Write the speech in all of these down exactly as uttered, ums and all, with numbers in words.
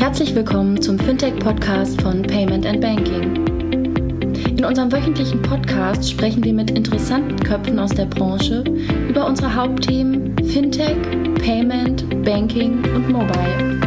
Herzlich willkommen zum Fintech-Podcast von Payment and Banking. In unserem wöchentlichen Podcast sprechen wir mit interessanten Köpfen aus der Branche über unsere Hauptthemen Fintech, Payment, Banking und Mobile.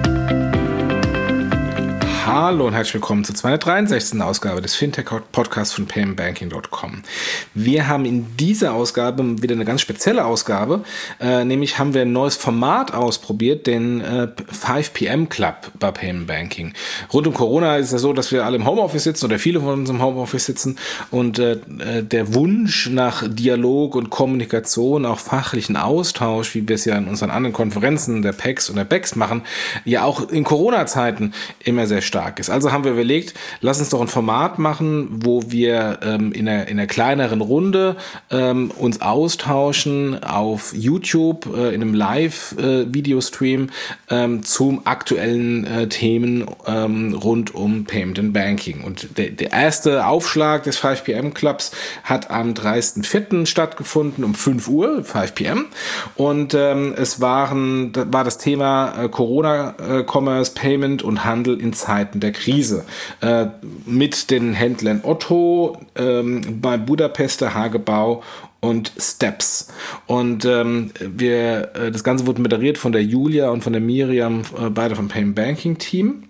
Hallo und herzlich willkommen zur zweihundertdreiundsechzigsten Ausgabe des Fintech-Podcasts von payment banking dot com. Wir haben in dieser Ausgabe wieder eine ganz spezielle Ausgabe, äh, nämlich haben wir ein neues Format ausprobiert, den äh, five P M Club bei Payment Banking. Rund um Corona ist es ja so, dass wir alle im Homeoffice sitzen oder viele von uns im Homeoffice sitzen und äh, der Wunsch nach Dialog und Kommunikation, auch fachlichen Austausch, wie wir es ja in unseren anderen Konferenzen der P E X und der B E X machen, ja auch in Corona-Zeiten immer sehr stark ist. Also haben wir überlegt, lass uns doch ein Format machen, wo wir ähm, in, einer, in einer kleineren Runde ähm, uns austauschen auf YouTube äh, in einem Live-Videostream äh, ähm, zum aktuellen äh, Themen ähm, rund um Payment and Banking. Und der, der erste Aufschlag des five P M Clubs hat am dreißigsten vierten stattgefunden um fünf Uhr, five P M. Und ähm, es waren, war das Thema äh, Corona-Commerce, äh, Payment und Handel in Zeiten der Krise äh, mit den Händlern Otto, ähm, bei Budapester Hagebau und Steps. Und ähm, wir, äh, das Ganze wurde moderiert von der Julia und von der Miriam, äh, beide vom Payment Banking Team.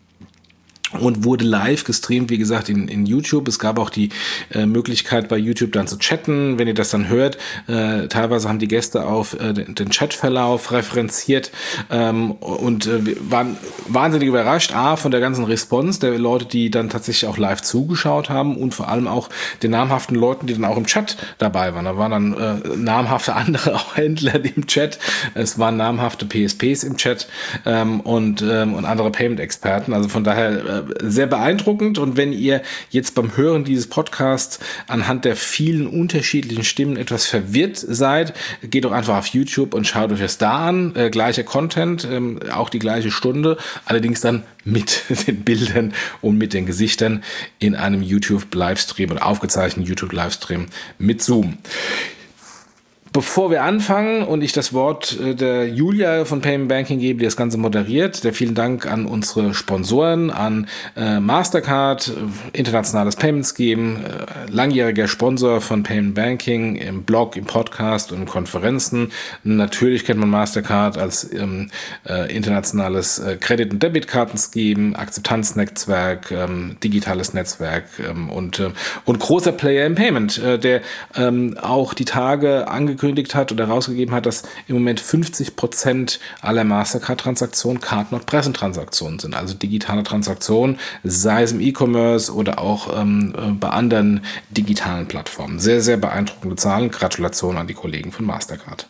Und wurde live gestreamt, wie gesagt, in, in YouTube. Es gab auch die äh, Möglichkeit, bei YouTube dann zu chatten. Wenn ihr das dann hört, äh, teilweise haben die Gäste auf äh, den, den Chatverlauf referenziert ähm, und äh, wir waren wahnsinnig überrascht, A, von der ganzen Response der Leute, die dann tatsächlich auch live zugeschaut haben und vor allem auch den namhaften Leuten, die dann auch im Chat dabei waren. Da waren dann äh, namhafte andere auch Händler im Chat. Es waren namhafte P S Ps im Chat ähm, und, ähm, und andere Payment-Experten. Also von daher äh, sehr beeindruckend, und wenn ihr jetzt beim Hören dieses Podcasts anhand der vielen unterschiedlichen Stimmen etwas verwirrt seid, geht doch einfach auf YouTube und schaut euch das da an. Äh, gleicher Content, ähm, auch die gleiche Stunde, allerdings dann mit den Bildern und mit den Gesichtern in einem YouTube-Livestream oder aufgezeichneten YouTube-Livestream mit Zoom. Bevor wir anfangen und ich das Wort der Julia von Payment Banking gebe, die das Ganze moderiert, der vielen Dank an unsere Sponsoren, an äh, Mastercard, internationales Payment Scheme, äh, langjähriger Sponsor von Payment Banking im Blog, im Podcast und in Konferenzen. Natürlich kennt man Mastercard als ähm, äh, internationales äh, Credit- und Debitkarten-Scheme, Akzeptanznetzwerk, ähm, digitales Netzwerk ähm, und, äh, und großer Player im Payment, äh, der ähm, auch die Tage angekündigt hat oder herausgegeben hat, dass im Moment fünfzig Prozent aller Mastercard-Transaktionen Card-Not-Present-Transaktionen sind, also digitale Transaktionen, sei es im E-Commerce oder auch ähm, bei anderen digitalen Plattformen. Sehr, sehr beeindruckende Zahlen. Gratulation an die Kollegen von Mastercard.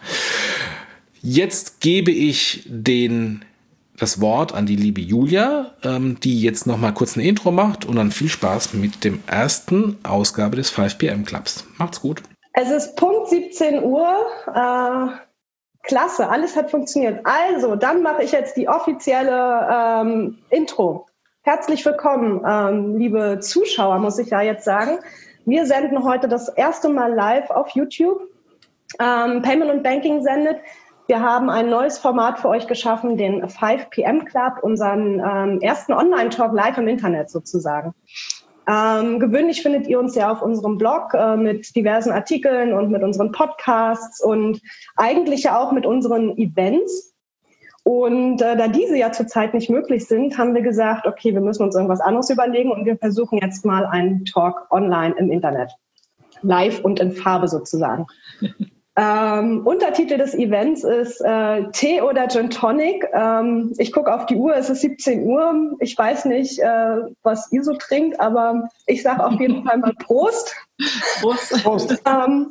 Jetzt gebe ich den das Wort an die liebe Julia, ähm, die jetzt noch mal kurz ein Intro macht, und dann viel Spaß mit dem ersten Ausgabe des five P M Clubs. Macht's gut. Es ist Punkt siebzehn Uhr. Äh, klasse, alles hat funktioniert. Also, dann mache ich jetzt die offizielle ähm, Intro. Herzlich willkommen, ähm, liebe Zuschauer, muss ich ja jetzt sagen. Wir senden heute das erste Mal live auf YouTube. Ähm, Payment und Banking sendet. Wir haben ein neues Format für euch geschaffen, den five P M Club, unseren ähm, ersten Online-Talk live im Internet sozusagen. Ähm, gewöhnlich findet ihr uns ja auf unserem Blog äh, mit diversen Artikeln und mit unseren Podcasts und eigentlich ja auch mit unseren Events. Und äh, da diese ja zurzeit nicht möglich sind, haben wir gesagt, okay, wir müssen uns irgendwas anderes überlegen, und wir versuchen jetzt mal einen Talk online im Internet. Live und in Farbe sozusagen. Ähm, Untertitel des Events ist äh, Tee oder Gin Tonic. Ähm, ich gucke auf die Uhr, es ist siebzehn Uhr. Ich weiß nicht, äh, was ihr so trinkt, aber ich sage auf jeden Fall mal Prost. Prost. Prost. Ähm,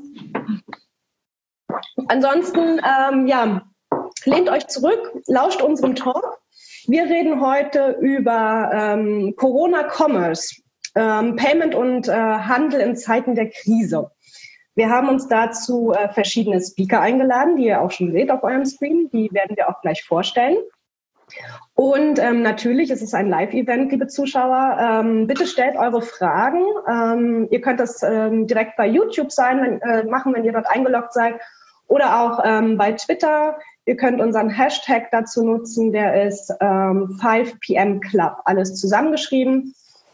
ansonsten, ähm, ja, lehnt euch zurück, lauscht unserem Talk. Wir reden heute über ähm, Corona-Commerce, ähm, Payment und äh, Handel in Zeiten der Krise. Wir haben uns dazu äh, verschiedene Speaker eingeladen, die ihr auch schon seht auf eurem Screen. Die werden wir auch gleich vorstellen. Und ähm, natürlich ist es ein Live-Event, liebe Zuschauer. Ähm, bitte stellt eure Fragen. Ähm, ihr könnt das ähm, direkt bei YouTube sein, wenn, äh, machen, wenn ihr dort eingeloggt seid. Oder auch ähm, bei Twitter. Ihr könnt unseren Hashtag dazu nutzen, der ist ähm, five p m club, alles zusammengeschrieben.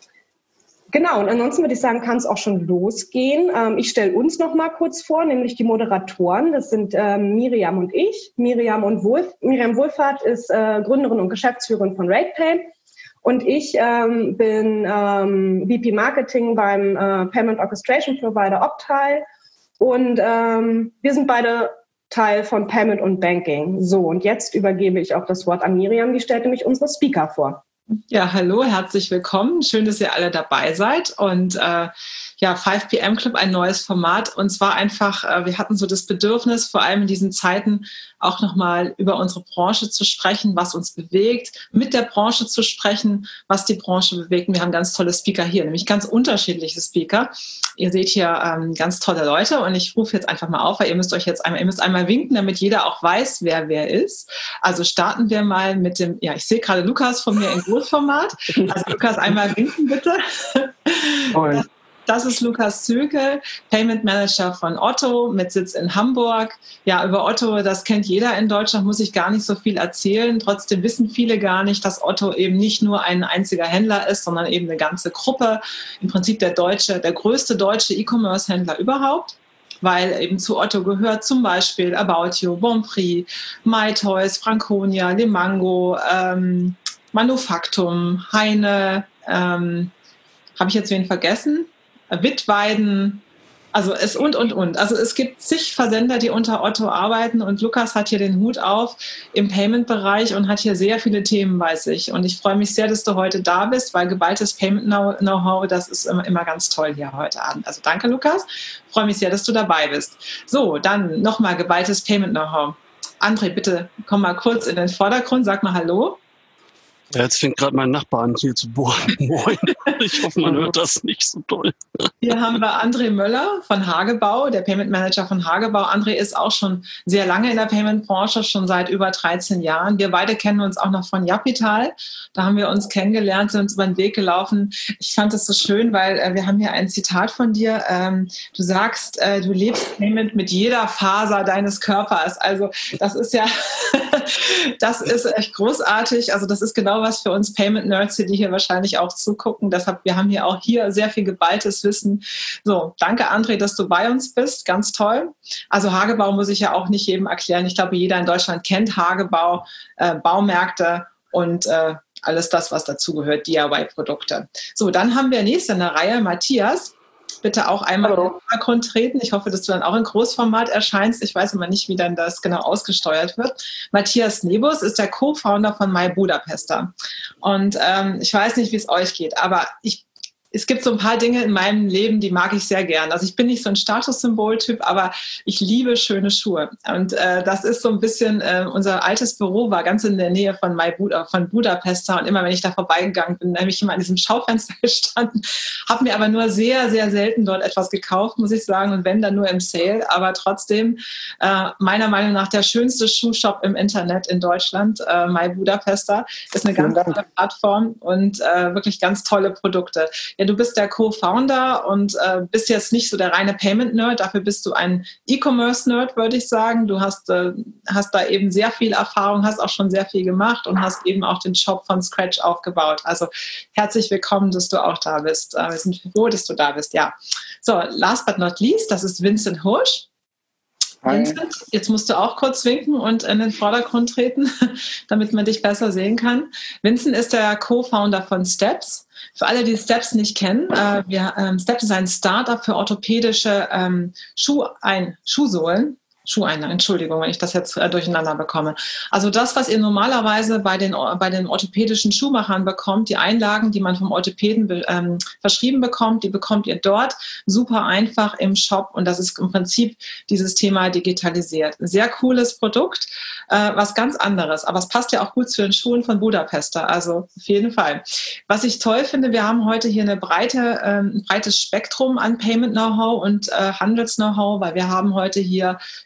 Genau, und ansonsten würde ich sagen, kann es auch schon losgehen. Ähm, ich stelle uns noch mal kurz vor, nämlich die Moderatoren. Das sind ähm, Miriam und ich. Miriam, und Wohlf- Miriam Wohlfahrt ist äh, Gründerin und Geschäftsführerin von RatePay. Und ich ähm, bin ähm, V P Marketing beim äh, Payment Orchestration Provider Optile. Und ähm, wir sind beide Teil von Payment und Banking. So, und jetzt übergebe ich auch das Wort an Miriam. Die stellt nämlich unsere Speaker vor. Ja, hallo, herzlich willkommen. Schön, dass ihr alle dabei seid. Und äh, ja, five p m Club, ein neues Format. Und zwar einfach, äh, wir hatten so das Bedürfnis, vor allem in diesen Zeiten auch nochmal über unsere Branche zu sprechen, was uns bewegt, mit der Branche zu sprechen, was die Branche bewegt. Und wir haben ganz tolle Speaker hier, nämlich ganz unterschiedliche Speaker. Ihr seht hier ähm, ganz tolle Leute und ich rufe jetzt einfach mal auf, weil ihr müsst euch jetzt einmal, ihr müsst einmal winken, damit jeder auch weiß, wer wer ist. Also starten wir mal mit dem, ja, ich sehe gerade Lukas von mir in Großformat. Also Lukas, einmal winken bitte. Moin. Das ist Lukas Zügel, Payment Manager von Otto mit Sitz in Hamburg. Ja, über Otto, das kennt jeder in Deutschland, muss ich gar nicht so viel erzählen. Trotzdem wissen viele gar nicht, dass Otto eben nicht nur ein einziger Händler ist, sondern eben eine ganze Gruppe. Im Prinzip der deutsche, der größte deutsche E-Commerce-Händler überhaupt, weil eben zu Otto gehört zum Beispiel About You, Bonprix, MyToys, Franconia, Limango, ähm, Manufaktum, Heine, ähm, habe ich jetzt wen vergessen? Wittweiden, also es und, und, und. Also es gibt zig Versender, die unter Otto arbeiten und Lukas hat hier den Hut auf im Payment-Bereich und hat hier sehr viele Themen bei sich. Und ich freue mich sehr, dass du heute da bist, weil geballtes Payment-Know-how, das ist immer, immer ganz toll hier heute Abend. Also danke, Lukas. Ich freue mich sehr, dass du dabei bist. So, dann nochmal geballtes Payment-Know-how. André, bitte komm mal kurz in den Vordergrund, sag mal Hallo. Ja, jetzt fängt gerade mein Nachbar an hier zu bohren. Moin. Ich hoffe, man hört das nicht so toll. Hier haben wir André Möller von Hagebau, der Payment Manager von Hagebau. André ist auch schon sehr lange in der Payment-Branche, schon seit über dreizehn Jahren. Wir beide kennen uns auch noch von Japital. Da haben wir uns kennengelernt, sind uns über den Weg gelaufen. Ich fand das so schön, weil äh, wir haben hier ein Zitat von dir. Ähm, du sagst, äh, du lebst Payment mit jeder Faser deines Körpers. Also das ist ja, das ist echt großartig. Also das ist genau was für uns Payment-Nerds, die hier wahrscheinlich auch zugucken. Deshalb, wir haben hier auch hier sehr viel geballtes Wissen. So, danke André, dass du bei uns bist. Ganz toll. Also Hagebau muss ich ja auch nicht jedem erklären. Ich glaube, jeder in Deutschland kennt Hagebau, äh, Baumärkte und äh, alles das, was dazugehört, D I Y-Produkte. So, dann haben wir nächste in der Reihe Matthias. Bitte auch einmal Hallo. In den Hintergrund treten. Ich hoffe, dass du dann auch in Großformat erscheinst. Ich weiß immer nicht, wie dann das genau ausgesteuert wird. Matthias Nebus ist der Co-Founder von MyBudapester. Und ähm, ich weiß nicht, wie es euch geht, aber ich es gibt so ein paar Dinge in meinem Leben, die mag ich sehr gern. Also ich bin nicht so ein Statussymbol-Typ, aber ich liebe schöne Schuhe. Und äh, das ist so ein bisschen, äh, unser altes Büro war ganz in der Nähe von, My Buda, von Budapester. Und immer, wenn ich da vorbeigegangen bin, habe ich immer an diesem Schaufenster gestanden, habe mir aber nur sehr, sehr selten dort etwas gekauft, muss ich sagen. Und wenn, dann nur im Sale. Aber trotzdem, äh, meiner Meinung nach, der schönste Schuhshop im Internet in Deutschland, äh, My Budapester, ist eine ganz tolle Plattform und äh, wirklich ganz tolle Produkte. Ja, du bist der Co-Founder und äh, bist jetzt nicht so der reine Payment-Nerd, dafür bist du ein E-Commerce-Nerd, würde ich sagen. Du hast, äh, hast da eben sehr viel Erfahrung, hast auch schon sehr viel gemacht und hast eben auch den Shop von Scratch aufgebaut. Also herzlich willkommen, dass du auch da bist. Äh, wir sind froh, dass du da bist, ja. So, last but not least, das ist Vincent Hirsch. Vincent, jetzt musst du auch kurz winken und in den Vordergrund treten, damit man dich besser sehen kann. Vincent ist der Co-Founder von Steps. Für alle, die Steps nicht kennen, äh, wir, ähm, Steps ist ein Startup für orthopädische ähm, Schuh ein, Schuhsohlen. Schuheinlagen, Entschuldigung, wenn ich das jetzt äh, durcheinander bekomme. Also das, was ihr normalerweise bei den, bei den orthopädischen Schuhmachern bekommt, die Einlagen, die man vom Orthopäden be, ähm, verschrieben bekommt, die bekommt ihr dort super einfach im Shop und das ist im Prinzip dieses Thema digitalisiert. Ein sehr cooles Produkt, äh, was ganz anderes, aber es passt ja auch gut zu den Schuhen von Budapester, also auf jeden Fall. Was ich toll finde, wir haben heute hier eine breite, ähm, ein breites Spektrum an Payment-Know-how und äh, Handels-Know-how, weil wir haben heute hier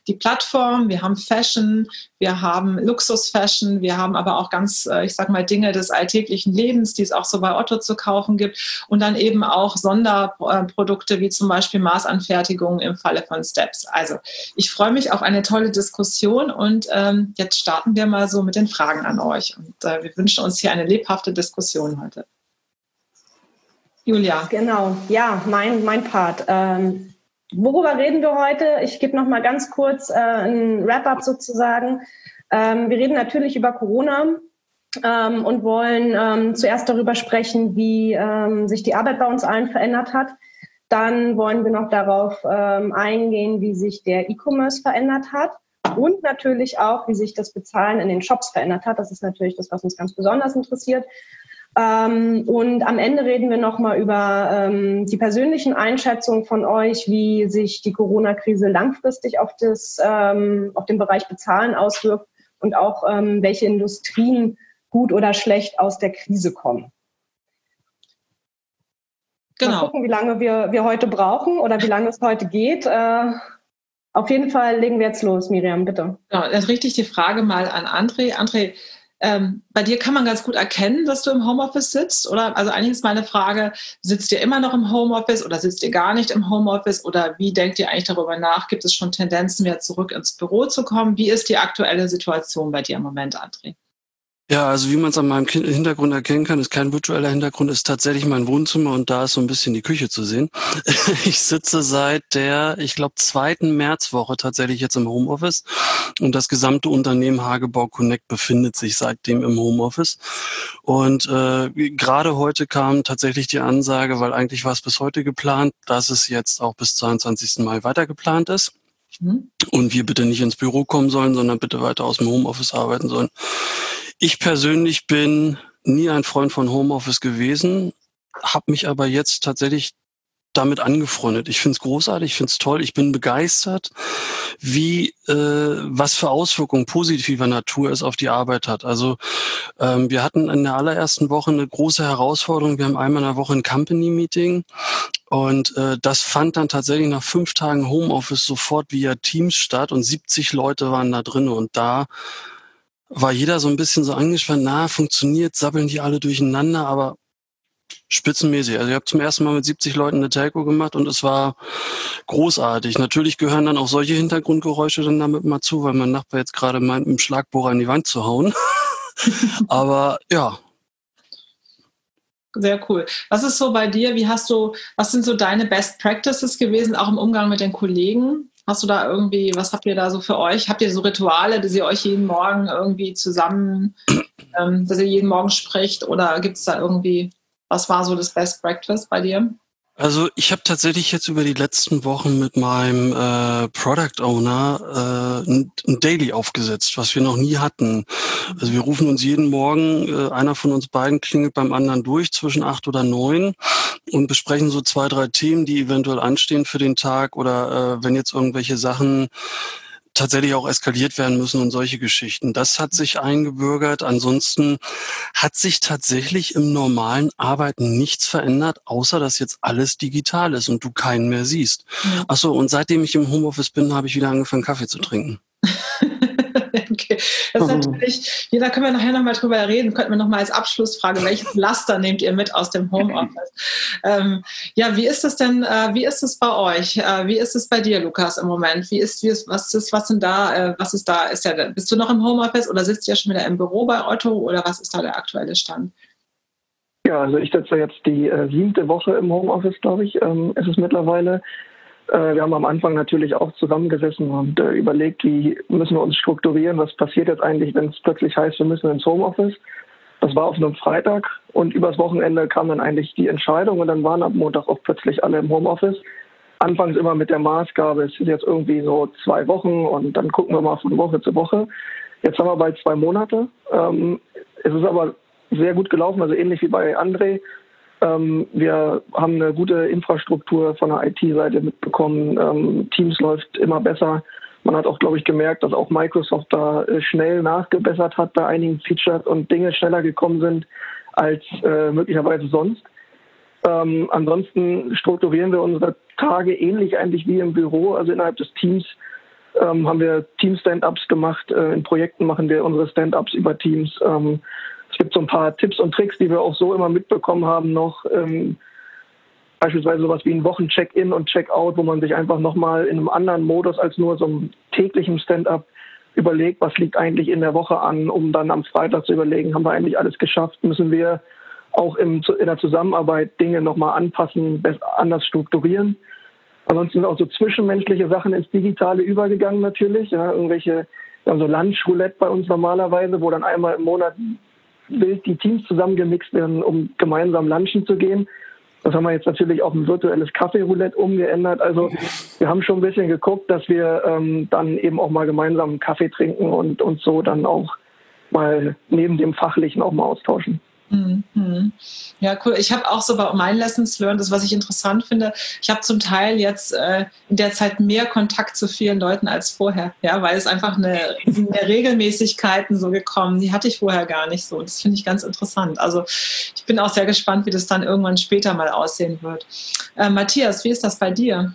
die Plattform, wir haben Fashion, wir haben Luxus-Fashion, wir haben aber auch ganz, ich sag mal, Dinge des alltäglichen Lebens, die es auch so bei Otto zu kaufen gibt und dann eben auch Sonderprodukte wie zum Beispiel Maßanfertigungen im Falle von Steps. Also ich freue mich auf eine tolle Diskussion und ähm, jetzt starten wir mal so mit den Fragen an euch und äh, wir wünschen uns hier eine lebhafte Diskussion heute. Julia. Genau, ja, mein, mein Part. Ähm, worüber reden wir heute? Ich gebe noch mal ganz kurz äh, ein Wrap-up sozusagen. Ähm, wir reden natürlich über Corona ähm, und wollen ähm, zuerst darüber sprechen, wie ähm, sich die Arbeit bei uns allen verändert hat. Dann wollen wir noch darauf ähm, eingehen, wie sich der E-Commerce verändert hat und natürlich auch, wie sich das Bezahlen in den Shops verändert hat. Das ist natürlich das, was uns ganz besonders interessiert. Ähm, und am Ende reden wir nochmal über ähm, die persönlichen Einschätzungen von euch, wie sich die Corona-Krise langfristig auf, das, ähm, auf den Bereich Bezahlen auswirkt und auch ähm, welche Industrien gut oder schlecht aus der Krise kommen. Genau. Mal gucken, wie lange wir, wir heute brauchen oder wie lange es heute geht. Äh, auf jeden Fall legen wir jetzt los, Miriam, bitte. Genau, dann richte ich die Frage mal an André. André, Ähm, bei dir kann man ganz gut erkennen, dass du im Homeoffice sitzt, oder? Also eigentlich ist meine Frage, sitzt ihr immer noch im Homeoffice oder sitzt ihr gar nicht im Homeoffice oder wie denkt ihr eigentlich darüber nach? Gibt es schon Tendenzen, wieder zurück ins Büro zu kommen? Wie ist die aktuelle Situation bei dir im Moment, André? Ja, also wie man es an meinem Hintergrund erkennen kann, ist kein virtueller Hintergrund, ist tatsächlich mein Wohnzimmer und da ist so ein bisschen die Küche zu sehen. Ich sitze seit der, ich glaube, zweiten Märzwoche tatsächlich jetzt im Homeoffice und das gesamte Unternehmen Hagebau Connect befindet sich seitdem im Homeoffice. Und äh, gerade heute kam tatsächlich die Ansage, weil eigentlich war es bis heute geplant, dass es jetzt auch bis zweiundzwanzigsten Mai weiter geplant ist. Und wir bitte nicht ins Büro kommen sollen, sondern bitte weiter aus dem Homeoffice arbeiten sollen. Ich persönlich bin nie ein Freund von Homeoffice gewesen, habe mich aber jetzt tatsächlich damit angefreundet. Ich finde es großartig, ich finde es toll, ich bin begeistert, wie äh, was für Auswirkungen positiver Natur es auf die Arbeit hat. Also ähm, wir hatten in der allerersten Woche eine große Herausforderung. Wir haben einmal in der Woche ein Company-Meeting und äh, das fand dann tatsächlich nach fünf Tagen Homeoffice sofort via Teams statt und siebzig Leute waren da drin und da war jeder so ein bisschen so angespannt, na, funktioniert, sabbeln die alle durcheinander, aber spitzenmäßig. Also ich habe zum ersten Mal mit siebzig Leuten eine Telco gemacht und es war großartig. Natürlich gehören dann auch solche Hintergrundgeräusche dann damit mal zu, weil mein Nachbar jetzt gerade meint, mit dem Schlagbohrer in die Wand zu hauen. Aber ja. Sehr cool. Was ist so bei dir? Wie hast du, was sind so deine Best Practices gewesen, auch im Umgang mit den Kollegen? Hast du da irgendwie, was habt ihr da so für euch? Habt ihr so Rituale, dass ihr euch jeden Morgen irgendwie zusammen, ähm, dass ihr jeden Morgen spricht? Oder gibt es da irgendwie, was war so das Best Practice bei dir? Also ich habe tatsächlich jetzt über die letzten Wochen mit meinem äh, Product Owner äh, ein, ein Daily aufgesetzt, was wir noch nie hatten. Also wir rufen uns jeden Morgen, äh, einer von uns beiden klingelt beim anderen durch zwischen acht oder neun und besprechen so zwei, drei Themen, die eventuell anstehen für den Tag oder äh, wenn jetzt irgendwelche Sachen tatsächlich auch eskaliert werden müssen und solche Geschichten. Das hat sich eingebürgert. Ansonsten hat sich tatsächlich im normalen Arbeiten nichts verändert, außer dass jetzt alles digital ist und du keinen mehr siehst. Ja. Ach so, und seitdem ich im Homeoffice bin, habe ich wieder angefangen, Kaffee zu trinken. Okay, das ist natürlich, hier, da können wir nachher nochmal drüber reden, könnten wir nochmal als Abschlussfrage, welches Laster nehmt ihr mit aus dem Homeoffice? ähm, ja, wie ist es denn, äh, wie ist es bei euch? Äh, wie ist es bei dir, Lukas, im Moment? Wie ist, wie ist, was ist, was sind da, äh, was ist da, ist ja, bist du noch im Homeoffice oder sitzt du ja schon wieder im Büro bei Otto oder was ist da der aktuelle Stand? Ja, also ich sitze jetzt die äh, siebte Woche im Homeoffice, glaube ich, ähm, ist es mittlerweile. Wir haben am Anfang natürlich auch zusammengesessen und äh, überlegt, wie müssen wir uns strukturieren, was passiert jetzt eigentlich, wenn es plötzlich heißt, wir müssen ins Homeoffice. Das war auf einem Freitag und übers Wochenende kam dann eigentlich die Entscheidung und dann waren ab Montag auch plötzlich alle im Homeoffice. Anfangs immer mit der Maßgabe, es sind jetzt irgendwie so zwei Wochen und dann gucken wir mal von Woche zu Woche. Jetzt haben wir bald zwei Monate. Ähm, es ist aber sehr gut gelaufen, also ähnlich wie bei André. Ähm, wir haben eine gute Infrastruktur von der I T-Seite mitbekommen. Ähm, Teams läuft immer besser. Man hat auch, glaube ich, gemerkt, dass auch Microsoft da äh, schnell nachgebessert hat bei einigen Features und Dinge schneller gekommen sind als äh, möglicherweise sonst. Ähm, ansonsten strukturieren wir unsere Tage ähnlich eigentlich wie im Büro. Also innerhalb des Teams ähm, haben wir Team-Stand-Ups gemacht. Äh, in Projekten machen wir unsere Stand-Ups über Teams. Ähm, es gibt so ein paar Tipps und Tricks, die wir auch so immer mitbekommen haben noch. Ähm, beispielsweise sowas wie ein Wochen-Check-In und Check-Out, wo man sich einfach nochmal in einem anderen Modus als nur so einem täglichen Stand-Up überlegt, was liegt eigentlich in der Woche an, um dann am Freitag zu überlegen, haben wir eigentlich alles geschafft, müssen wir auch im, in der Zusammenarbeit Dinge nochmal anpassen, anders strukturieren. Ansonsten sind auch so zwischenmenschliche Sachen ins Digitale übergegangen natürlich. Ja, irgendwelche, wir haben so Lunch-Roulette bei uns normalerweise, wo dann einmal im Monat wild die Teams zusammengemixt werden, um gemeinsam lunchen zu gehen. Das haben wir jetzt natürlich auf ein virtuelles Kaffee-Roulette umgeändert. Also wir haben schon ein bisschen geguckt, dass wir ähm, dann eben auch mal gemeinsam einen Kaffee trinken und uns so dann auch mal neben dem Fachlichen auch mal austauschen. Mhm. Ja, cool. Ich habe auch so bei meinen Lessons learned, das, was ich interessant finde, ich habe zum Teil jetzt äh, in der Zeit mehr Kontakt zu vielen Leuten als vorher, ja, weil es einfach eine, eine Regelmäßigkeiten so gekommen, die hatte ich vorher gar nicht so. Das finde ich ganz interessant. Also ich bin auch sehr gespannt, wie das dann irgendwann später mal aussehen wird. Äh, Matthias, wie ist das bei dir?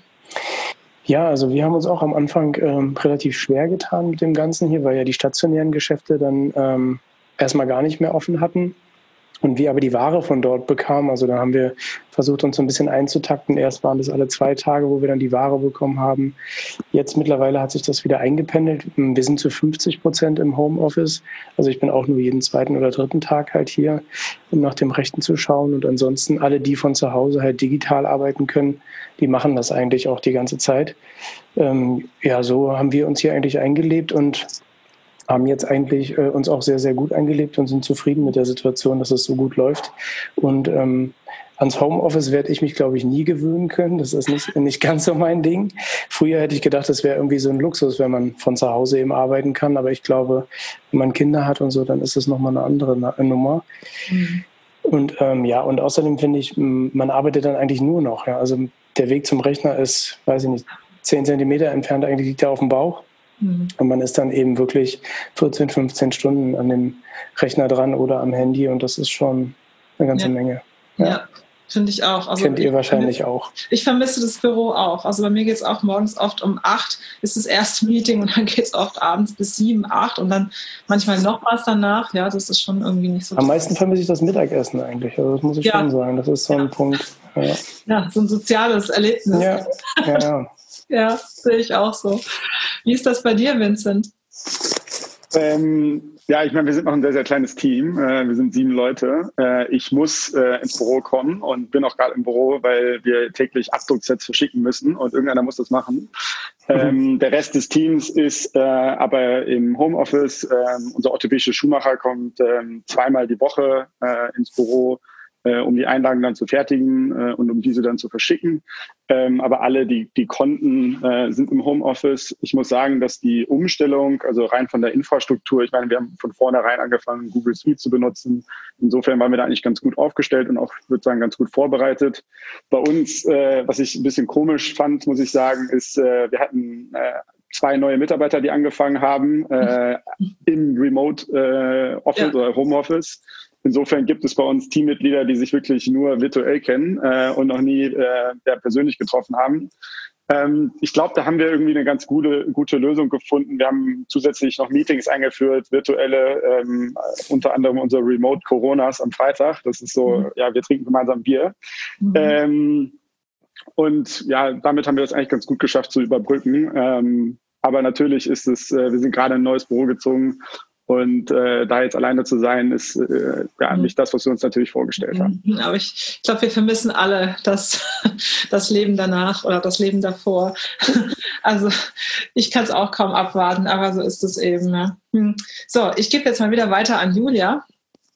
Ja, also wir haben uns auch am Anfang ähm, relativ schwer getan mit dem Ganzen hier, weil ja die stationären Geschäfte dann ähm, erstmal gar nicht mehr offen hatten. Und wir aber die Ware von dort bekamen, also da haben wir versucht, uns so ein bisschen einzutakten. Erst waren das alle zwei Tage, wo wir dann die Ware bekommen haben. Jetzt mittlerweile hat sich das wieder eingependelt. Wir sind zu fünfzig Prozent im Homeoffice. Also ich bin auch nur jeden zweiten oder dritten Tag halt hier, um nach dem Rechten zu schauen. Und ansonsten alle, die von zu Hause halt digital arbeiten können, die machen das eigentlich auch die ganze Zeit. Ähm, ja, so haben wir uns hier eigentlich eingelebt und haben jetzt eigentlich äh, uns auch sehr, sehr gut eingelebt und sind zufrieden mit der Situation, dass es so gut läuft. Und ähm, ans Homeoffice werde ich mich, glaube ich, nie gewöhnen können. Das ist nicht, nicht ganz so mein Ding. Früher hätte ich gedacht, das wäre irgendwie so ein Luxus, wenn man von zu Hause eben arbeiten kann. Aber ich glaube, wenn man Kinder hat und so, dann ist das nochmal eine andere Na- Nummer. Mhm. Und ähm, ja, und außerdem finde ich, man arbeitet dann eigentlich nur noch. Ja. Also der Weg zum Rechner ist, weiß ich nicht, zehn Zentimeter entfernt, eigentlich liegt er auf dem Bauch. Und man ist dann eben wirklich vierzehn, fünfzehn Stunden an dem Rechner dran oder am Handy und das ist schon eine ganze ja. Menge. Ja, ja finde ich auch. Also kennt ihr ich, wahrscheinlich auch. Ich vermisse das Büro auch. Also bei mir geht es auch morgens oft um acht, ist das erste Meeting und dann geht es oft abends bis sieben, acht und dann manchmal noch was danach. Ja, das ist schon irgendwie nicht so. Am meisten vermisse ich das Mittagessen eigentlich. Also das muss ich ja. schon sagen. Das ist so ein ja. Punkt. Ja. ja, so ein soziales Erlebnis. Ja, ja, ja. Ja, sehe ich auch so. Wie ist das bei dir, Vincent? Ähm, ja, ich meine, wir sind noch ein sehr, sehr kleines Team. Äh, wir sind sieben Leute. Äh, ich muss äh, ins Büro kommen und bin auch gerade im Büro, weil wir täglich Abdrucksets verschicken müssen und irgendeiner muss das machen. Mhm. Ähm, der Rest des Teams ist äh, aber im Homeoffice. Ähm, unser orthopädischer Schuhmacher kommt ähm, zweimal die Woche äh, ins Büro, äh, um die Einlagen dann zu fertigen äh, und um diese dann zu verschicken. Ähm, aber alle, die, die konnten, äh, sind im Homeoffice. Ich muss sagen, dass die Umstellung, also rein von der Infrastruktur, ich meine, wir haben von vornherein angefangen, Google Suite zu benutzen. Insofern waren wir da eigentlich ganz gut aufgestellt und auch, ich würde sagen, ganz gut vorbereitet. Bei uns, äh, was ich ein bisschen komisch fand, muss ich sagen, ist, äh, wir hatten äh, zwei neue Mitarbeiter, die angefangen haben äh, im Remote äh, Office ja. oder Homeoffice. Insofern gibt es bei uns Teammitglieder, die sich wirklich nur virtuell kennen äh, und noch nie äh, ja, persönlich getroffen haben. Ähm, ich glaube, da haben wir irgendwie eine ganz gute, gute Lösung gefunden. Wir haben zusätzlich noch Meetings eingeführt, virtuelle, ähm, unter anderem unsere Remote Coronas am Freitag. Das ist so, mhm. ja, wir trinken gemeinsam Bier. Mhm. Ähm, und ja, damit haben wir das eigentlich ganz gut geschafft zu überbrücken. Ähm, aber natürlich ist es, äh, wir sind gerade in ein neues Büro gezogen. Und äh, da jetzt alleine zu sein, ist äh, ja nicht das, was wir uns natürlich vorgestellt haben. Aber ich, ich glaube, wir vermissen alle das, das Leben danach oder das Leben davor. Also ich kann es auch kaum abwarten, aber so ist es eben. Ja. So, ich gebe jetzt mal wieder weiter an Julia.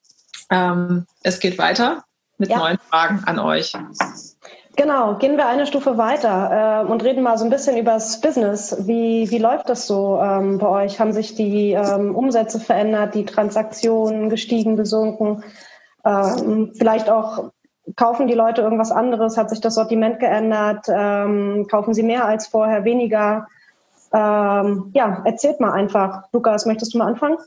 Ähm, es geht weiter mit ja. neuen Fragen an euch. Genau, gehen wir eine Stufe weiter äh, und reden mal so ein bisschen über das Business. Wie, wie läuft das so ähm, bei euch? Haben sich die ähm, Umsätze verändert, die Transaktionen gestiegen, gesunken? Ähm, vielleicht auch, kaufen die Leute irgendwas anderes? Hat sich das Sortiment geändert? Ähm, kaufen sie mehr als vorher, weniger? Ähm, ja, erzählt mal einfach. Lukas, möchtest du mal anfangen?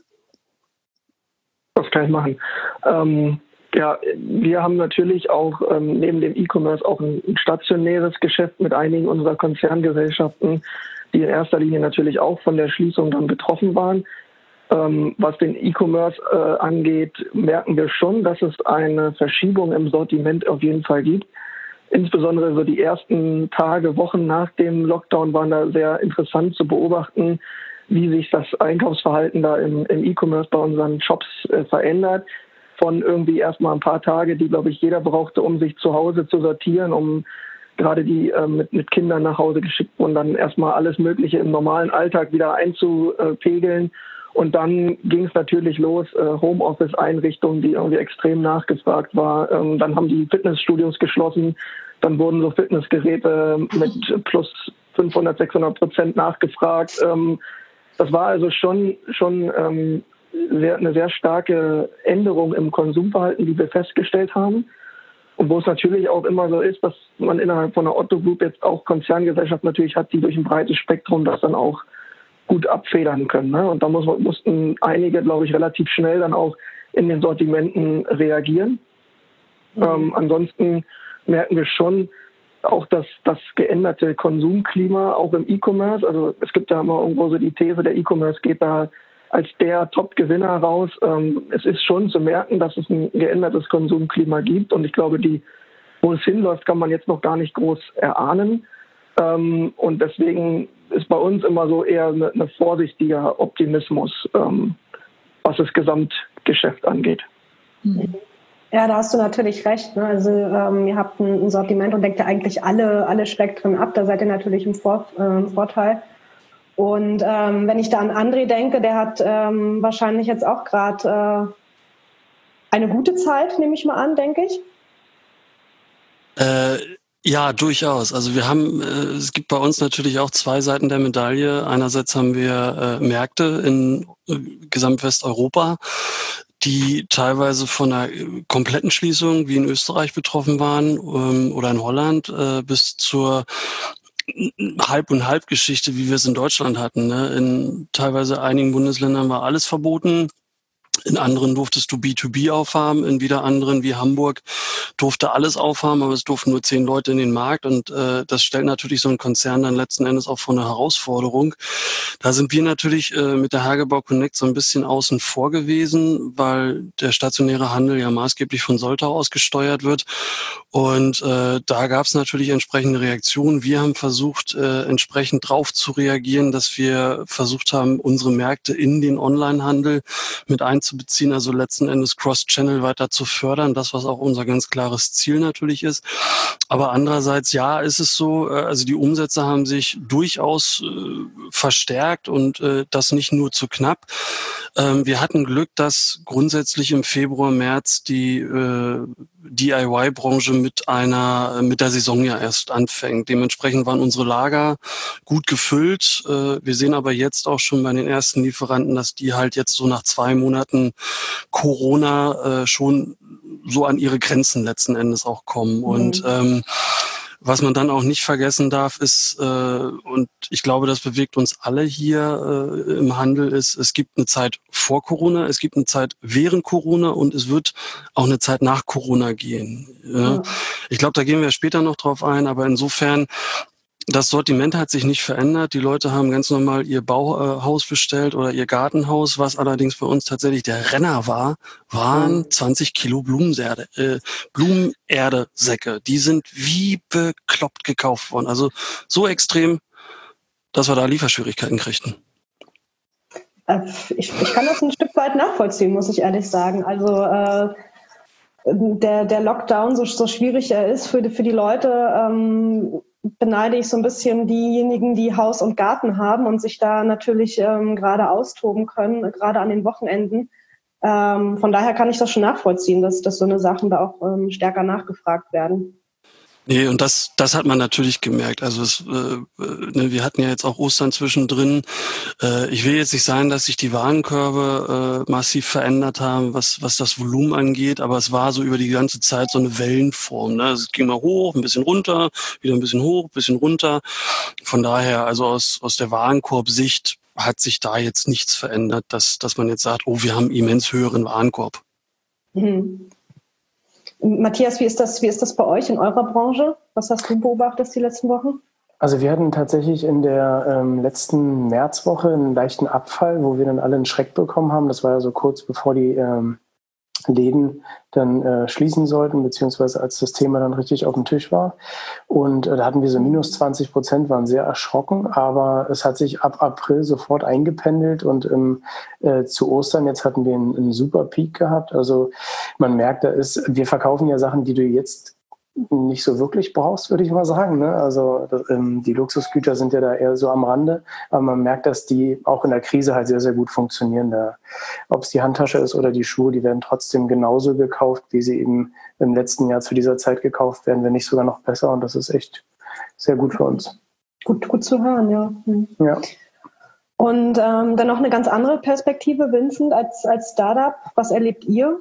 Das kann ich machen. Ähm Ja, wir haben natürlich auch ähm, neben dem E-Commerce auch ein, ein stationäres Geschäft mit einigen unserer Konzerngesellschaften. die in erster Linie natürlich auch von der Schließung dann betroffen waren. Ähm, was den E-Commerce äh, angeht, merken wir schon, dass es eine Verschiebung im Sortiment auf jeden Fall gibt. Insbesondere so die ersten Tage, Wochen nach dem Lockdown waren da sehr interessant zu beobachten, wie sich das Einkaufsverhalten da im, im E-Commerce bei unseren Shops äh, verändert. Von irgendwie erstmal ein paar Tage, die, glaube ich, jeder brauchte, um sich zu Hause zu sortieren, um gerade die äh, mit, mit Kindern nach Hause geschickt wurden, dann erstmal alles Mögliche im normalen Alltag wieder einzupegeln. Und dann ging es natürlich los, äh, Homeoffice-Einrichtungen, die irgendwie extrem nachgefragt war. Ähm, dann haben die Fitnessstudios geschlossen. Dann wurden so Fitnessgeräte mit plus fünfhundert, sechshundert Prozent nachgefragt. Ähm, das war also schon, schon ähm, sehr, eine sehr starke Änderung im Konsumverhalten, die wir festgestellt haben. Und wo es natürlich auch immer so ist, dass man innerhalb von der Otto Group jetzt auch Konzerngesellschaft natürlich hat, die durch ein breites Spektrum das dann auch gut abfedern können. Ne? Und da muss, mussten einige, glaube ich, relativ schnell dann auch in den Sortimenten reagieren. Mhm. Ähm, ansonsten merken wir schon auch das, das geänderte Konsumklima auch im E-Commerce. Also es gibt ja immer irgendwo so die These, der E-Commerce geht da als der Top-Gewinner raus. Ähm, es ist schon zu merken, dass es ein geändertes Konsumklima gibt. Und ich glaube, die, wo es hinläuft, kann man jetzt noch gar nicht groß erahnen. Ähm, und deswegen ist bei uns immer so eher eine, eine vorsichtiger Optimismus, ähm, was das Gesamtgeschäft angeht. Ja, da hast du natürlich recht. Ne? Also ähm, ihr habt ein, ein Sortiment und deckt ja eigentlich alle, alle Spektren ab. Da seid ihr natürlich im Vor, äh, Vorteil. Und ähm, wenn ich da an André denke, der hat ähm, wahrscheinlich jetzt auch gerade äh, eine gute Zeit, nehme ich mal an, denke ich. Äh, ja, durchaus. Also wir haben, äh, es gibt bei uns natürlich auch zwei Seiten der Medaille. Einerseits haben wir äh, Märkte in äh, Gesamtwesteuropa, die teilweise von einer kompletten Schließung wie in Österreich betroffen waren ähm, oder in Holland äh, bis zur Halb- und Halb-Geschichte, wie wir es in Deutschland hatten. Ne? In teilweise einigen Bundesländern war alles verboten. In anderen durftest du B zwei B aufhaben, in wieder anderen wie Hamburg durfte alles aufhaben, aber es durften nur zehn Leute in den Markt und äh, das stellt natürlich so einen Konzern dann letzten Endes auch vor eine Herausforderung. Da sind wir natürlich äh, mit der Hagebau Connect so ein bisschen außen vor gewesen, weil der stationäre Handel ja maßgeblich von Soltau aus gesteuert wird und äh, da gab es natürlich entsprechende Reaktionen. Wir haben versucht, äh, entsprechend drauf zu reagieren, dass wir versucht haben, unsere Märkte in den Onlinehandel mit einzubeziehen, also letzten Endes Cross-Channel weiter zu fördern, das, was auch unser ganz klares Ziel natürlich ist. Aber andererseits, ja, ist es so, also die Umsätze haben sich durchaus äh, verstärkt und äh, das nicht nur zu knapp. Ähm, wir hatten Glück, dass grundsätzlich im Februar, März die äh, D I Y-Branche mit einer, mit der Saison ja erst anfängt. Dementsprechend waren unsere Lager gut gefüllt. Äh, wir sehen aber jetzt auch schon bei den ersten Lieferanten, dass die halt jetzt so nach zwei Monaten Corona äh, schon so an ihre Grenzen letzten Endes auch kommen. Mhm. Und ähm, was man dann auch nicht vergessen darf, ist, äh, und ich glaube, das bewegt uns alle hier äh, im Handel, ist, es gibt eine Zeit vor Corona, es gibt eine Zeit während Corona und es wird auch eine Zeit nach Corona gehen. Ja? Ja. Ich glaube, da gehen wir später noch drauf ein, aber insofern, das Sortiment hat sich nicht verändert. Die Leute haben ganz normal ihr Bauhaus bestellt oder ihr Gartenhaus. Was allerdings für uns tatsächlich der Renner war, waren zwanzig Kilo Blumenerde, äh, Blumenerdesäcke. Die sind wie bekloppt gekauft worden. Also so extrem, dass wir da Lieferschwierigkeiten kriegten. Ich, ich kann das ein Stück weit nachvollziehen, muss ich ehrlich sagen. Also äh, der, der Lockdown, so, so schwierig er ist für die, für die Leute, ähm, beneide ich so ein bisschen diejenigen, die Haus und Garten haben und sich da natürlich ähm, gerade austoben können, gerade an den Wochenenden. Ähm, von daher kann ich das schon nachvollziehen, dass, dass so eine Sachen da auch ähm, stärker nachgefragt werden. Nee, und das das hat man natürlich gemerkt. Also es, äh, ne, wir hatten ja jetzt auch Ostern zwischendrin. Äh, ich will jetzt nicht sagen, dass sich die Warenkörbe äh, massiv verändert haben, was was das Volumen angeht, aber es war so über die ganze Zeit so eine Wellenform. Ne? Es ging mal hoch, ein bisschen runter, wieder ein bisschen hoch, ein bisschen runter. Von daher, also aus aus der Warenkorbsicht hat sich da jetzt nichts verändert, dass dass man jetzt sagt, oh, wir haben immens höheren Warenkorb. Mhm. Matthias, wie ist das, wie ist das bei euch in eurer Branche? Was hast du beobachtet die letzten Wochen? Also wir hatten tatsächlich in der ähm, letzten Märzwoche einen leichten Abfall, wo wir dann alle einen Schreck bekommen haben. Das war ja so kurz bevor die ähm, Läden dann äh, schließen sollten, beziehungsweise als das Thema dann richtig auf dem Tisch war. Und äh, da hatten wir so minus zwanzig Prozent, waren sehr erschrocken, aber es hat sich ab April sofort eingependelt und ähm, äh, zu Ostern jetzt hatten wir einen, einen super Peak gehabt. Also man merkt, da ist, wir verkaufen ja Sachen, die du jetzt nicht so wirklich brauchst, würde ich mal sagen. Ne? Also das, ähm, die Luxusgüter sind ja da eher so am Rande, aber man merkt, dass die auch in der Krise halt sehr, sehr gut funktionieren. Da, ob es die Handtasche ist oder die Schuhe, die werden trotzdem genauso gekauft, wie sie eben im letzten Jahr zu dieser Zeit gekauft werden, wenn nicht sogar noch besser. Und das ist echt sehr gut für uns. Gut, gut zu hören, ja. Mhm. Ja. Und ähm, dann noch eine ganz andere Perspektive, Vincent, als, als Startup. Was erlebt ihr?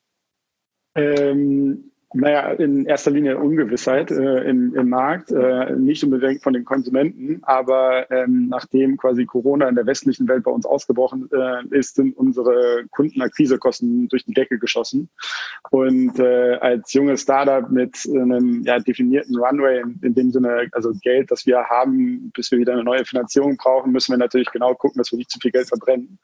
Ähm Naja, in erster Linie Ungewissheit äh, im, im Markt, äh, nicht unbedingt von den Konsumenten, aber ähm, nachdem quasi Corona in der westlichen Welt bei uns ausgebrochen äh, ist, sind unsere Kundenakquisekosten durch die Decke geschossen. Und äh, als junges Startup mit einem ja, definierten Runway, in, in dem Sinne, also Geld, das wir haben, bis wir wieder eine neue Finanzierung brauchen, müssen wir natürlich genau gucken, dass wir nicht zu viel Geld verbrennen.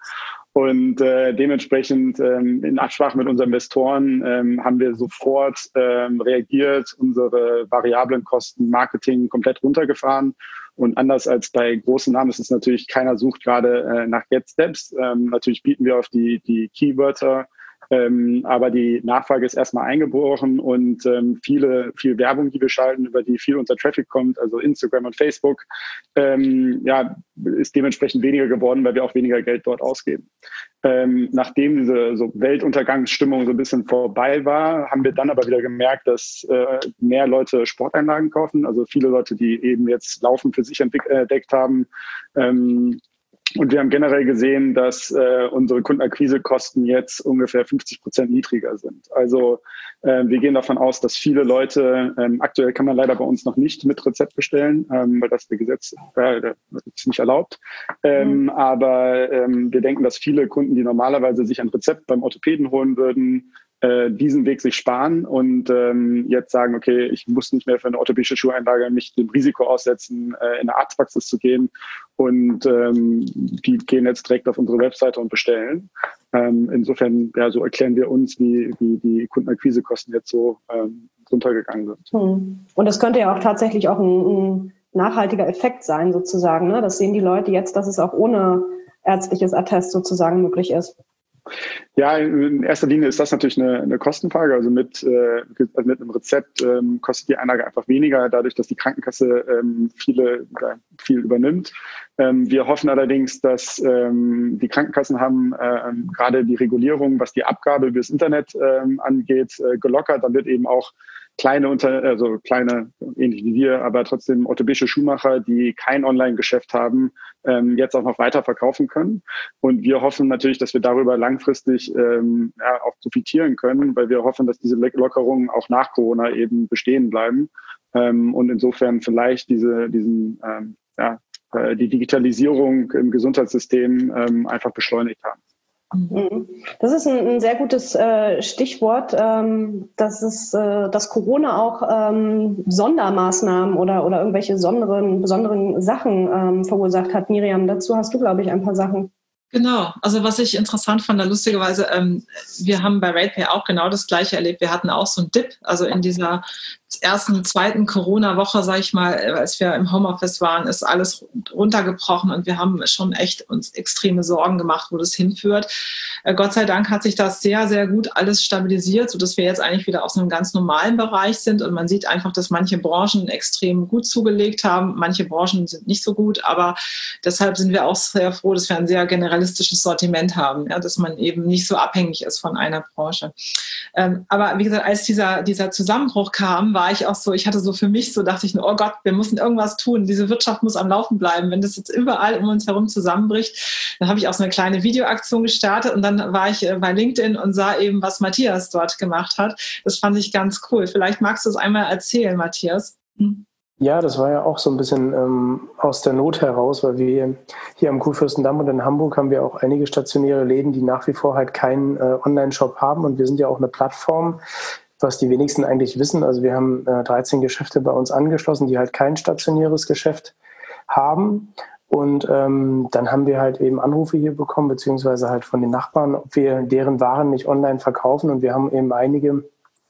Und äh, dementsprechend ähm, in Absprache mit unseren Investoren ähm, haben wir sofort ähm, reagiert, unsere variablen Kosten Marketing komplett runtergefahren. Und anders als bei großen Namen ist es natürlich, keiner sucht gerade äh, nach Get Steps. Ähm, natürlich bieten wir auf die, die Keywörter, ähm, aber die Nachfrage ist erstmal eingebrochen und ähm, viele, viel Werbung, die wir schalten, über die viel unser Traffic kommt, also Instagram und Facebook, ähm, ja, ist dementsprechend weniger geworden, weil wir auch weniger Geld dort ausgeben. Ähm, nachdem diese so Weltuntergangsstimmung so ein bisschen vorbei war, haben wir dann aber wieder gemerkt, dass äh, mehr Leute Sporteinlagen kaufen, also viele Leute, die eben jetzt Laufen für sich entdeckt haben. Ähm, Und wir haben generell gesehen, dass äh, unsere Kundenakquisekosten jetzt ungefähr fünfzig Prozent niedriger sind. Also äh, wir gehen davon aus, dass viele Leute, ähm, aktuell kann man leider bei uns noch nicht mit Rezept bestellen, ähm, weil das der Gesetz äh, das ist nicht erlaubt. Ähm, mhm. Aber ähm, wir denken, dass viele Kunden, die normalerweise sich ein Rezept beim Orthopäden holen würden, äh, diesen Weg sich sparen und ähm, jetzt sagen, okay, ich muss nicht mehr für eine orthopädische Schuheinlage mich dem Risiko aussetzen, äh, in eine Arztpraxis zu gehen. Und ähm, die gehen jetzt direkt auf unsere Webseite und bestellen. Ähm, insofern, ja, so erklären wir uns, wie, wie die Kundenakquisekosten jetzt so ähm, runtergegangen sind. Hm. Und das könnte ja auch tatsächlich auch ein, ein nachhaltiger Effekt sein, sozusagen. Ne? Das sehen die Leute jetzt, dass es auch ohne ärztliches Attest sozusagen möglich ist. Ja, in erster Linie ist das natürlich eine, eine Kostenfrage. Also mit, äh, mit einem Rezept ähm, kostet die Einlage einfach weniger, dadurch, dass die Krankenkasse ähm, viele, äh, viel übernimmt. Ähm, wir hoffen allerdings, dass ähm, die Krankenkassen haben äh, gerade die Regulierung, was die Abgabe übers Internet ähm, angeht, äh, gelockert. Dann wird eben auch kleine, Unter also kleine, ähnlich wie wir, aber trotzdem orthopädische Schuhmacher, die kein Online-Geschäft haben, ähm, jetzt auch noch weiter verkaufen können. Und wir hoffen natürlich, dass wir darüber langfristig ähm, ja, auch profitieren können, weil wir hoffen, dass diese Lockerungen auch nach Corona eben bestehen bleiben. Ähm, und insofern vielleicht diese, diesen, ähm, ja, äh, die Digitalisierung im Gesundheitssystem ähm, einfach beschleunigt haben. Das ist ein, ein sehr gutes äh, Stichwort, ähm, dass es, äh, dass Corona auch ähm, Sondermaßnahmen oder oder irgendwelche besonderen besonderen Sachen ähm, verursacht hat. Miriam, dazu hast du, glaube ich, ein paar Sachen. Genau, also was ich interessant fand, lustigerweise, ähm, wir haben bei RatePay auch genau das Gleiche erlebt. Wir hatten auch so einen Dip, also in dieser ersten, zweiten Corona-Woche, sage ich mal, als wir im Homeoffice waren, ist alles runtergebrochen und wir haben schon echt uns extreme Sorgen gemacht, wo das hinführt. Äh, Gott sei Dank hat sich das sehr, sehr gut alles stabilisiert, sodass wir jetzt eigentlich wieder auf so einem ganz normalen Bereich sind und man sieht einfach, dass manche Branchen extrem gut zugelegt haben, manche Branchen sind nicht so gut, aber deshalb sind wir auch sehr froh, dass wir ein sehr generalistisches Sortiment haben, ja, dass man eben nicht so abhängig ist von einer Branche. Ähm, aber wie gesagt, als dieser, dieser Zusammenbruch kam, war ich auch so, ich hatte so für mich so, dachte ich, oh Gott, wir müssen irgendwas tun, diese Wirtschaft muss am Laufen bleiben, wenn das jetzt überall um uns herum zusammenbricht. Dann habe ich auch so eine kleine Videoaktion gestartet und dann war ich bei LinkedIn und sah eben, was Matthias dort gemacht hat. Das fand ich ganz cool. Vielleicht magst du es einmal erzählen, Matthias. Hm. Ja, das war ja auch so ein bisschen ähm, aus der Not heraus, weil wir hier am Kurfürstendamm und in Hamburg haben wir auch einige stationäre Läden, die nach wie vor halt keinen äh, Online-Shop haben und wir sind ja auch eine Plattform, was die wenigsten eigentlich wissen. Also wir haben äh, dreizehn Geschäfte bei uns angeschlossen, die halt kein stationäres Geschäft haben. Und ähm, dann haben wir halt eben Anrufe hier bekommen, beziehungsweise halt von den Nachbarn, ob wir deren Waren nicht online verkaufen. Und wir haben eben einige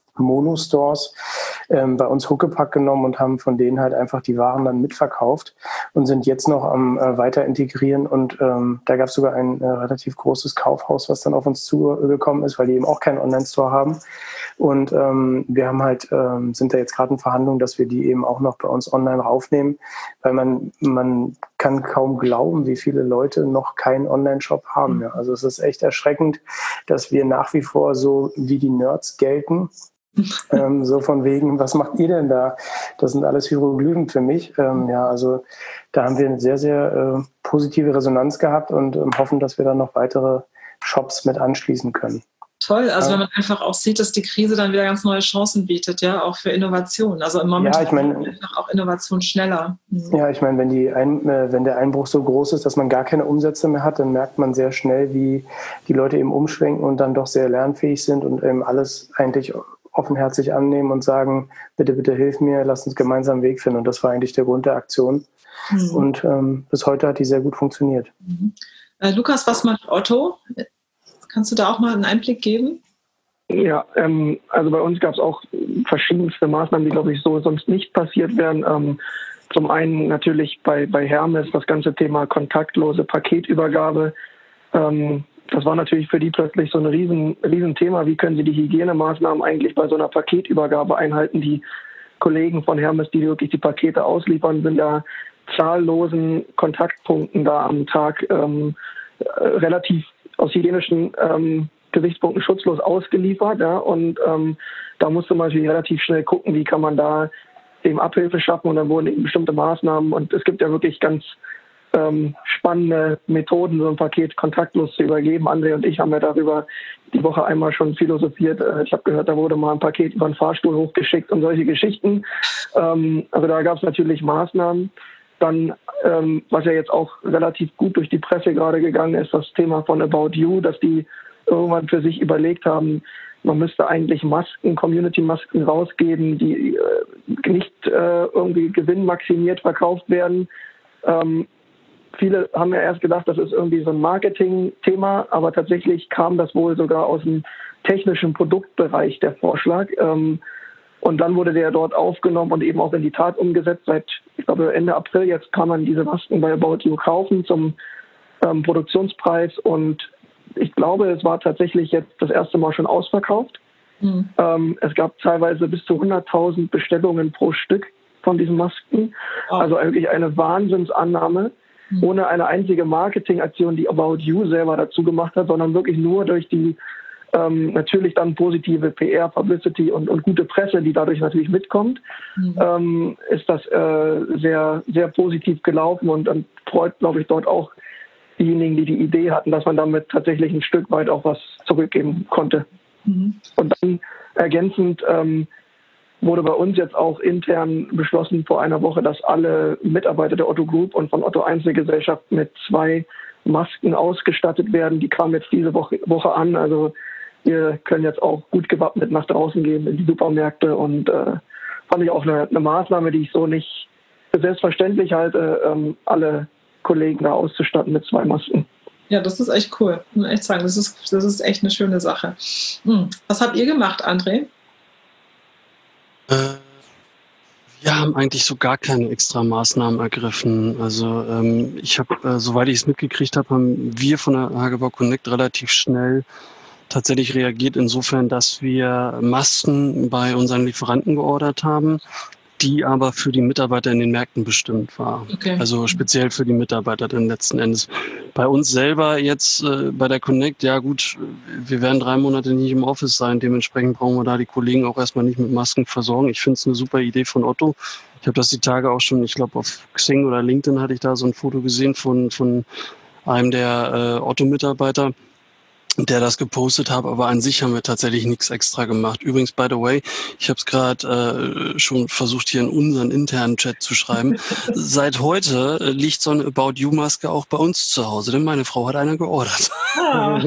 Monostores ähm, bei uns Huckepack genommen und haben von denen halt einfach die Waren dann mitverkauft und sind jetzt noch am äh, weiter integrieren. Und ähm, da gab es sogar ein äh, relativ großes Kaufhaus, was dann auf uns zugekommen ist, weil die eben auch keinen Online-Store haben. Und ähm, wir haben halt, ähm, sind da jetzt gerade in Verhandlungen, dass wir die eben auch noch bei uns online raufnehmen, weil man, man kann kaum glauben, wie viele Leute noch keinen Online-Shop haben. Ja. Also es ist echt erschreckend, dass wir nach wie vor so wie die Nerds gelten. ähm, so von wegen, was macht ihr denn da? Das sind alles Hieroglyphen für mich. Ähm, ja, also da haben wir eine sehr, sehr äh, positive Resonanz gehabt und ähm, hoffen, dass wir dann noch weitere Shops mit anschließen können. Toll, also ja. wenn man einfach auch sieht, dass die Krise dann wieder ganz neue Chancen bietet, ja, auch für Innovation. Also im Moment ja, ich mein, einfach auch Innovation schneller. Mhm. Ja, ich meine, wenn die Ein, äh, wenn der Einbruch so groß ist, dass man gar keine Umsätze mehr hat, dann merkt man sehr schnell, wie die Leute eben umschwenken und dann doch sehr lernfähig sind und eben alles eigentlich offenherzig annehmen und sagen, bitte, bitte hilf mir, lass uns gemeinsam einen Weg finden. Und das war eigentlich der Grund der Aktion. Mhm. Und ähm, bis heute hat die sehr gut funktioniert. Mhm. Äh, Lukas, was macht Otto? Kannst du da auch mal einen Einblick geben? Ja, ähm, also bei uns gab es auch verschiedenste Maßnahmen, die, glaube ich, so sonst nicht passiert wären. Ähm, zum einen natürlich bei, bei Hermes das ganze Thema kontaktlose Paketübergabe. Ähm, das war natürlich für die plötzlich so ein riesen, riesen Thema. Wie können sie die Hygienemaßnahmen eigentlich bei so einer Paketübergabe einhalten? Die Kollegen von Hermes, die wirklich die Pakete ausliefern, sind ja zahllosen Kontaktpunkten da am Tag ähm, relativ aus hygienischen ähm, Gesichtspunkten schutzlos ausgeliefert. Ja, und ähm, da musste man natürlich relativ schnell gucken, wie kann man da eben Abhilfe schaffen. Und dann wurden eben bestimmte Maßnahmen. Und es gibt ja wirklich ganz ähm, spannende Methoden, so ein Paket kontaktlos zu übergeben. André und ich haben ja darüber die Woche einmal schon philosophiert. Äh, ich habe gehört, da wurde mal ein Paket über einen Fahrstuhl hochgeschickt und solche Geschichten. Ähm, also da gab es natürlich Maßnahmen. Dann, ähm, was ja jetzt auch relativ gut durch die Presse gerade gegangen ist, das Thema von About You, dass die irgendwann für sich überlegt haben, man müsste eigentlich Masken, Community-Masken rausgeben, die äh, nicht äh, irgendwie gewinnmaximiert verkauft werden. Ähm, viele haben ja erst gedacht, das ist irgendwie so ein Marketing-Thema, aber tatsächlich kam das wohl sogar aus dem technischen Produktbereich, der Vorschlag. Ähm, Und dann wurde der dort aufgenommen und eben auch in die Tat umgesetzt. Seit, ich glaube, Ende April jetzt kann man diese Masken bei About You kaufen zum ähm, Produktionspreis. Und ich glaube, es war tatsächlich jetzt das erste Mal schon ausverkauft. Mhm. Ähm, es gab teilweise bis zu hunderttausend Bestellungen pro Stück von diesen Masken. Oh. Also eigentlich eine Wahnsinnsannahme, mhm. ohne eine einzige Marketingaktion, die About You selber dazu gemacht hat, sondern wirklich nur durch die Ähm, natürlich dann positive P R, Publicity und, und gute Presse, die dadurch natürlich mitkommt, mhm. ähm, ist das äh, sehr, sehr positiv gelaufen und dann freut, glaube ich, dort auch diejenigen, die die Idee hatten, dass man damit tatsächlich ein Stück weit auch was zurückgeben konnte. Mhm. Und dann ergänzend ähm, wurde bei uns jetzt auch intern beschlossen vor einer Woche, dass alle Mitarbeiter der Otto Group und von Otto Einzelgesellschaft mit zwei Masken ausgestattet werden. Die kamen jetzt diese Woche, Woche an, also wir können jetzt auch gut gewappnet nach draußen gehen in die Supermärkte und äh, fand ich auch eine, eine Maßnahme, die ich so nicht für selbstverständlich halte, ähm, alle Kollegen da auszustatten mit zwei Masken. Ja, das ist echt cool. Ich muss echt sagen, das ist, das ist echt eine schöne Sache. Hm. Was habt ihr gemacht, André? Äh, wir haben eigentlich so gar keine extra Maßnahmen ergriffen. Also ähm, ich habe, äh, soweit ich es mitgekriegt habe, haben wir von der Hagebau Connect relativ schnell tatsächlich reagiert, insofern, dass wir Masken bei unseren Lieferanten geordert haben, die aber für die Mitarbeiter in den Märkten bestimmt war. Okay. Also speziell für die Mitarbeiter dann letzten Endes. Bei uns selber jetzt äh, bei der Connect, ja gut, wir werden drei Monate nicht im Office sein, dementsprechend brauchen wir da die Kollegen auch erstmal nicht mit Masken versorgen. Ich finde es eine super Idee von Otto. Ich habe das die Tage auch schon, ich glaube auf Xing oder LinkedIn hatte ich da so ein Foto gesehen von, von einem der äh, Otto-Mitarbeiter. der das gepostet hat, aber an sich haben wir tatsächlich nichts extra gemacht. Übrigens, by the way, ich habe es gerade äh, schon versucht, hier in unseren internen Chat zu schreiben. Seit heute äh, liegt so eine About You-Maske auch bei uns zu Hause, denn meine Frau hat eine geordert. Ah.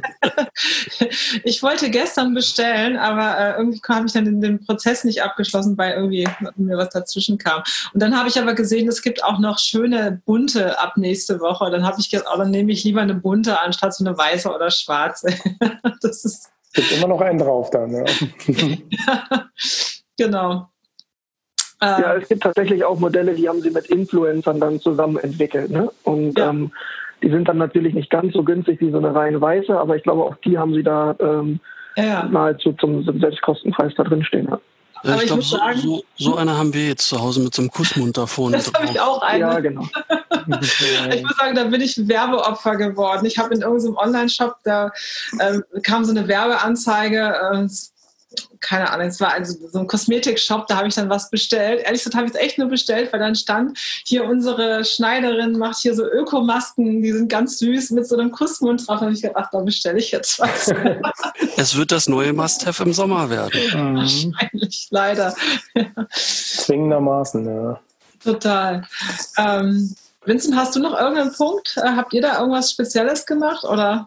Ich wollte gestern bestellen, aber äh, irgendwie habe ich dann den, den Prozess nicht abgeschlossen, weil irgendwie mir was dazwischen kam. Und dann habe ich aber gesehen, es gibt auch noch schöne bunte ab nächste Woche. Dann habe ich gedacht, oh, dann nehme ich lieber eine bunte anstatt so eine weiße oder schwarze. Das ist gibt immer noch einen drauf dann, ja. Ja, genau. Ja, es gibt tatsächlich auch Modelle, die haben sie mit Influencern dann zusammen entwickelt, ne? Und ja. ähm, die sind dann natürlich nicht ganz so günstig wie so eine rein weiße, aber ich glaube, auch die haben sie da ähm, ja. nahezu zum Selbstkostenpreis da drin stehen. Ja. Ja, ich, ich glaube, so, so, so eine haben wir jetzt zu Hause mit so einem Kussmund da vorne das habe ich auch eine. Ja, genau. Ich muss sagen, da bin ich Werbeopfer geworden. Ich habe in irgendeinem Online-Shop, da ähm, kam so eine Werbeanzeige, äh, keine Ahnung, es war also so ein Kosmetik-Shop, da habe ich dann was bestellt. Ehrlich gesagt habe ich es echt nur bestellt, weil dann stand, hier unsere Schneiderin macht hier so Ökomasken, die sind ganz süß mit so einem Kussmund drauf. Da habe ich gedacht, ach, da bestelle ich jetzt was. Es wird das neue Must-Have im Sommer werden. Wahrscheinlich, leider. Zwingendermaßen, ja. Total. Ähm, Vincent, hast du noch irgendeinen Punkt? Äh, habt ihr da irgendwas Spezielles gemacht, oder?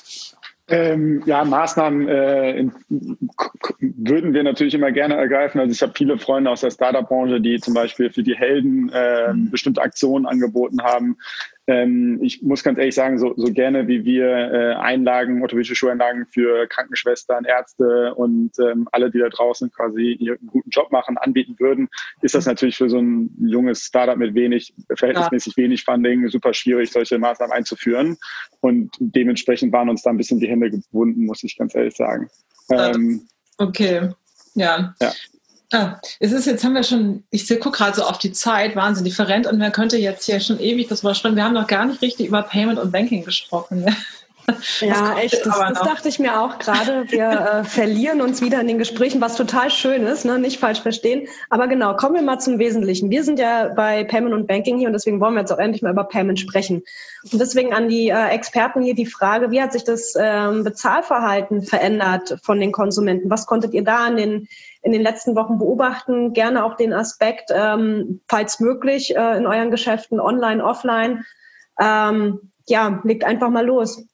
Ähm, ja, Maßnahmen äh, in, k- würden wir natürlich immer gerne ergreifen. Also ich habe viele Freunde aus der Startup-Branche, die zum Beispiel für die Helden äh, bestimmte Aktionen angeboten haben. Ähm, ich muss ganz ehrlich sagen, so, so gerne wie wir äh, Einlagen, orthopädische Schuheinlagen für Krankenschwestern, Ärzte und ähm, alle, die da draußen quasi ihren guten Job machen, anbieten würden, ist das natürlich für so ein junges Startup mit wenig, verhältnismäßig wenig Funding super schwierig, solche Maßnahmen einzuführen. Und dementsprechend waren uns da ein bisschen die Hände gebunden, muss ich ganz ehrlich sagen. Ähm, okay, ja. ja. Ah, es ist jetzt, haben wir schon, ich gucke gerade so auf die Zeit, Wahnsinn, die verrennt und man könnte jetzt hier schon ewig das überspringen. Wir haben noch gar nicht richtig über Payment und Banking gesprochen. Ja, echt, das, das dachte ich mir auch gerade. Wir äh, verlieren uns wieder in den Gesprächen, was total schön ist, ne? Nicht falsch verstehen. Aber genau, kommen wir mal zum Wesentlichen. Wir sind ja bei Payment und Banking hier und deswegen wollen wir jetzt auch endlich mal über Payment sprechen. Und deswegen an die äh, Experten hier die Frage, wie hat sich das ähm, Bezahlverhalten verändert von den Konsumenten? Was konntet ihr da in den in den letzten Wochen beobachten? Gerne auch den Aspekt, ähm, falls möglich, äh, in euren Geschäften online, offline. Ähm, ja, legt einfach mal los.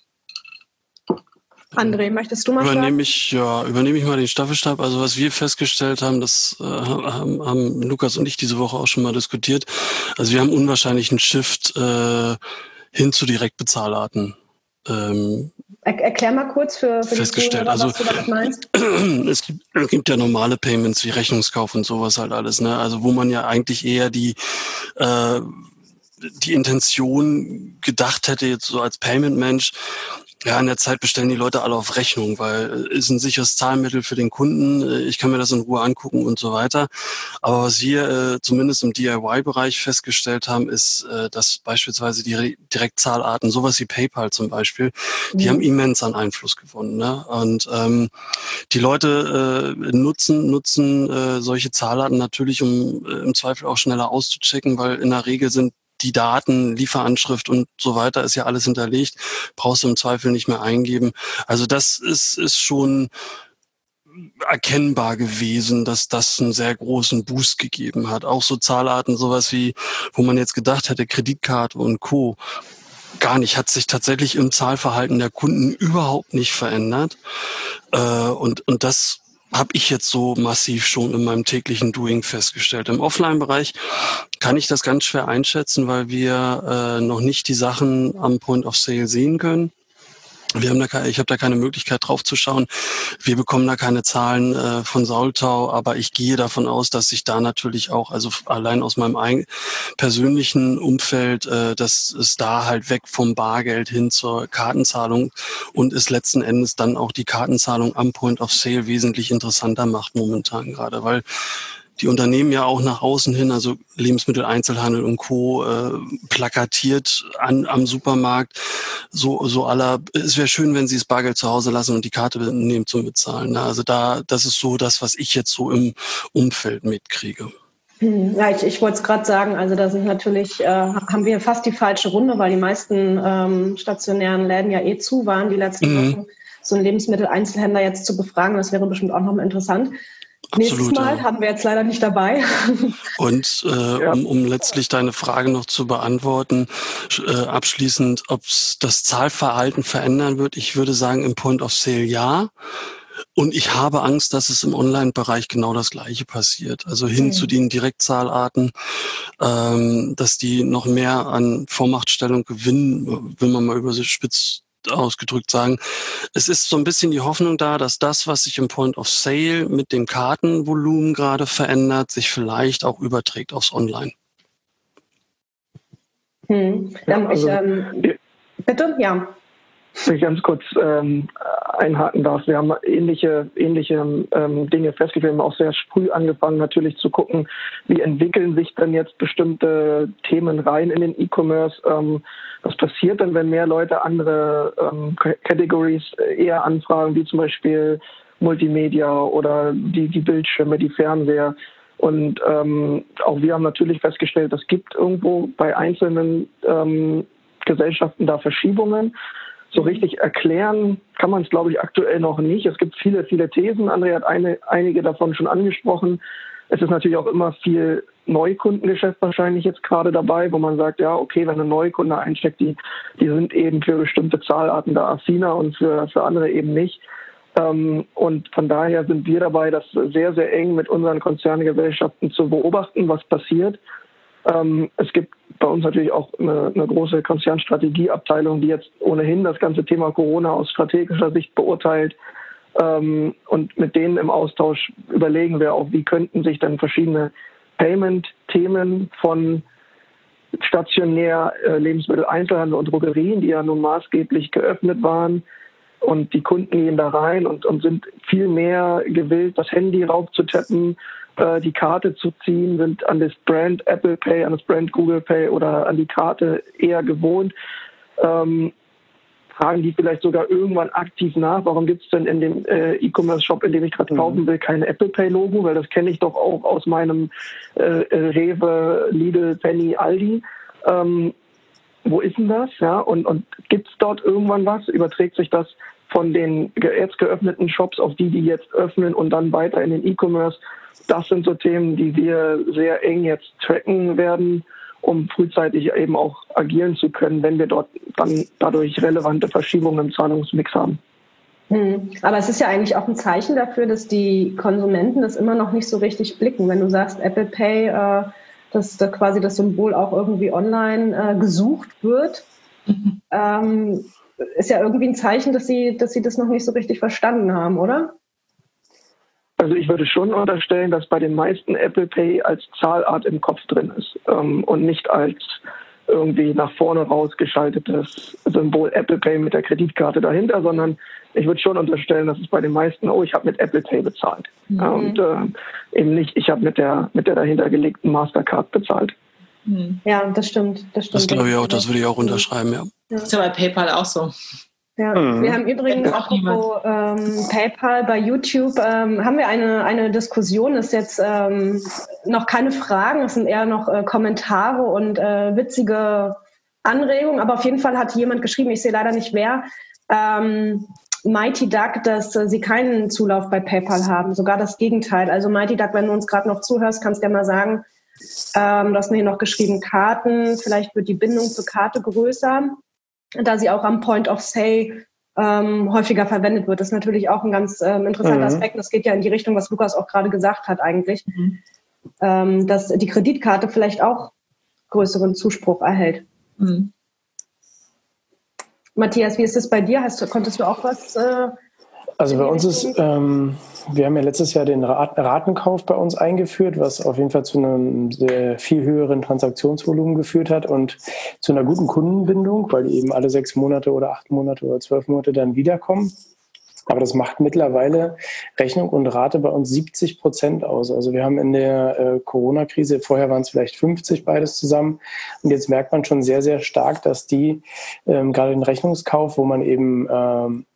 André, möchtest du mal übernehme starten? ich ja übernehme ich mal den Staffelstab. Also was wir festgestellt haben, das äh, haben, haben Lukas und ich diese Woche auch schon mal diskutiert. Also wir haben unwahrscheinlichen Shift äh, hin zu Direktbezahlarten ähm, Er, erklär mal kurz für, für festgestellt. die Zuhörer, Also was du damit meinst. es gibt, es gibt ja normale Payments wie Rechnungskauf und sowas halt alles, ne? Also wo man ja eigentlich eher die äh, die Intention gedacht hätte, jetzt so als Payment-Mensch, ja, in der Zeit bestellen die Leute alle auf Rechnung, weil ist ein sicheres Zahlmittel für den Kunden. Ich kann mir das in Ruhe angucken und so weiter. Aber was wir äh, zumindest im D I Y-Bereich festgestellt haben, ist, äh, dass beispielsweise die Re- Direktzahlarten, sowas wie PayPal zum Beispiel, die mhm. haben immens an Einfluss gewonnen. Ne? Und ähm, die Leute äh, nutzen nutzen äh, solche Zahlarten natürlich, um äh, im Zweifel auch schneller auszuchecken, weil in der Regel sind die Daten, Lieferanschrift und so weiter ist ja alles hinterlegt, brauchst du im Zweifel nicht mehr eingeben. Also das ist, ist schon erkennbar gewesen, dass das einen sehr großen Boost gegeben hat. Auch so Zahlarten, sowas wie, wo man jetzt gedacht hätte, Kreditkarte und Co. Gar nicht, hat sich tatsächlich im Zahlverhalten der Kunden überhaupt nicht verändert. Und, und das habe ich jetzt so massiv schon in meinem täglichen Doing festgestellt. Im Offline-Bereich kann ich das ganz schwer einschätzen, weil wir äh, noch nicht die Sachen am Point of Sale sehen können. Wir haben da keine, ich habe da keine Möglichkeit drauf zu schauen. Wir bekommen da keine Zahlen äh, von Saultau, aber ich gehe davon aus, dass sich da natürlich auch, also allein aus meinem eigenen persönlichen Umfeld, äh, dass es da halt weg vom Bargeld hin zur Kartenzahlung und es letzten Endes dann auch die Kartenzahlung am Point of Sale wesentlich interessanter macht momentan gerade, weil die Unternehmen ja auch nach außen hin, also Lebensmitteleinzelhandel und Co. Äh, plakatiert an, am Supermarkt, so so aller. Es wäre schön, wenn sie das Bargeld zu Hause lassen und die Karte nehmen zum Bezahlen. Also da, das ist so das, was ich jetzt so im Umfeld mitkriege. Ja, ich, ich wollte es gerade sagen, also da sind natürlich, äh, haben wir fast die falsche Runde, weil die meisten ähm, stationären Läden ja eh zu waren die letzten mhm. Wochen. So einen Lebensmitteleinzelhändler jetzt zu befragen, das wäre bestimmt auch nochmal interessant. Absolut, Nächstes Mal ja. haben wir jetzt leider nicht dabei. Und äh, ja. um, um letztlich deine Frage noch zu beantworten, äh, abschließend, ob das Zahlverhalten verändern wird, ich würde sagen, im Point of Sale ja. Und ich habe Angst, dass es im Online-Bereich genau das Gleiche passiert. Also hin mhm. zu den Direktzahlarten, ähm, dass die noch mehr an Vormachtstellung gewinnen, will man mal überspitzt ausgedrückt sagen. Es ist so ein bisschen die Hoffnung da, dass das, was sich im Point of Sale mit dem Kartenvolumen gerade verändert, sich vielleicht auch überträgt aufs Online. Hm. Dann ja, also, ich, ähm, bitte, ja. Wenn ich ganz kurz ähm, einhaken darf, wir haben ähnliche, ähnliche ähm, Dinge festgestellt. Wir haben auch sehr früh angefangen, natürlich zu gucken, wie entwickeln sich denn jetzt bestimmte Themen rein in den E-Commerce. Ähm, was passiert denn, wenn mehr Leute andere ähm, Categories eher anfragen, wie zum Beispiel Multimedia oder die, die Bildschirme, die Fernseher. Und ähm, auch wir haben natürlich festgestellt, es gibt irgendwo bei einzelnen ähm, Gesellschaften da Verschiebungen. So richtig erklären kann man es, glaube ich, aktuell noch nicht. Es gibt viele, viele Thesen. André hat eine, einige davon schon angesprochen. Es ist natürlich auch immer viel Neukundengeschäft wahrscheinlich jetzt gerade dabei, wo man sagt, ja, okay, wenn ein Neukunde einsteckt, die, die sind eben für bestimmte Zahlarten da affiner und für, für andere eben nicht. Ähm, und von daher sind wir dabei, das sehr, sehr eng mit unseren Konzerngesellschaften zu beobachten, was passiert. Ähm, es gibt bei uns natürlich auch eine, eine große Konzernstrategieabteilung, die jetzt ohnehin das ganze Thema Corona aus strategischer Sicht beurteilt. Ähm, und mit denen im Austausch überlegen wir auch, wie könnten sich dann verschiedene Payment-Themen von stationär äh, Lebensmittel-Einzelhandel und Drogerien, die ja nun maßgeblich geöffnet waren, und die Kunden gehen da rein und, und sind viel mehr gewillt, das Handy raufzutappen, äh, die Karte zu ziehen, sind an das Brand Apple Pay, an das Brand Google Pay oder an die Karte eher gewohnt. Ähm, fragen die vielleicht sogar irgendwann aktiv nach, warum gibt es denn in dem äh, E-Commerce-Shop, in dem ich gerade mhm. kaufen will, keine Apple Pay-Logo, weil das kenne ich doch auch aus meinem äh, Rewe, Lidl, Penny, Aldi. Ähm, wo ist denn das? Ja, und, und gibt es dort irgendwann was? Überträgt sich das von den jetzt geöffneten Shops auf die, die jetzt öffnen und dann weiter in den E-Commerce? Das sind so Themen, die wir sehr eng jetzt tracken werden, um frühzeitig eben auch agieren zu können, wenn wir dort dann dadurch relevante Verschiebungen im Zahlungsmix haben. Hm. Aber es ist ja eigentlich auch ein Zeichen dafür, dass die Konsumenten das immer noch nicht so richtig blicken. Wenn du sagst, Apple Pay, äh, dass da quasi das Symbol auch irgendwie online äh, gesucht wird, mhm. ähm, ist ja irgendwie ein Zeichen, dass sie, dass sie das noch nicht so richtig verstanden haben, oder? Also ich würde schon unterstellen, dass bei den meisten Apple Pay als Zahlart im Kopf drin ist ähm, und nicht als irgendwie nach vorne rausgeschaltetes Symbol Apple Pay mit der Kreditkarte dahinter, sondern ich würde schon unterstellen, dass es bei den meisten, oh, ich habe mit Apple Pay bezahlt. Mhm. Ja, und äh, eben nicht, ich habe mit der mit der dahinter gelegten Mastercard bezahlt. Mhm. Ja, das stimmt. Das, stimmt. Das glaube ich auch, das würde ich auch unterschreiben, ja. Das ist ja bei PayPal auch so. Ja, mhm. Wir haben übrigens auch ähm, PayPal bei YouTube, ähm, haben wir eine, eine Diskussion, das ist jetzt ähm, noch keine Fragen, es sind eher noch äh, Kommentare und äh, witzige Anregungen, aber auf jeden Fall hat jemand geschrieben, ich sehe leider nicht wer, ähm, Mighty Duck, dass äh, sie keinen Zulauf bei PayPal haben, sogar das Gegenteil. Also Mighty Duck, wenn du uns gerade noch zuhörst, kannst du ja mal sagen, ähm, du hast mir hier noch geschrieben, Karten, vielleicht wird die Bindung zur Karte größer, da sie auch am Point of Sale ähm, häufiger verwendet wird. Das ist natürlich auch ein ganz ähm, interessanter mhm. Aspekt. Das geht ja in die Richtung, was Lukas auch gerade gesagt hat eigentlich, mhm. ähm, dass die Kreditkarte vielleicht auch größeren Zuspruch erhält. Mhm. Matthias, wie ist es bei dir? Hast, konntest du auch was? Äh, also bei uns ist, ähm, wir haben ja letztes Jahr den Rat- Ratenkauf bei uns eingeführt, was auf jeden Fall zu einem sehr viel höheren Transaktionsvolumen geführt hat und zu einer guten Kundenbindung, weil die eben alle sechs Monate oder acht Monate oder zwölf Monate dann wiederkommen. Aber das macht mittlerweile Rechnung und Rate bei uns siebzig Prozent aus. Also wir haben in der äh, Corona-Krise, vorher waren es vielleicht fünfzig beides zusammen. Und jetzt merkt man schon sehr, sehr stark, dass die ähm, gerade den Rechnungskauf, wo man eben ähm,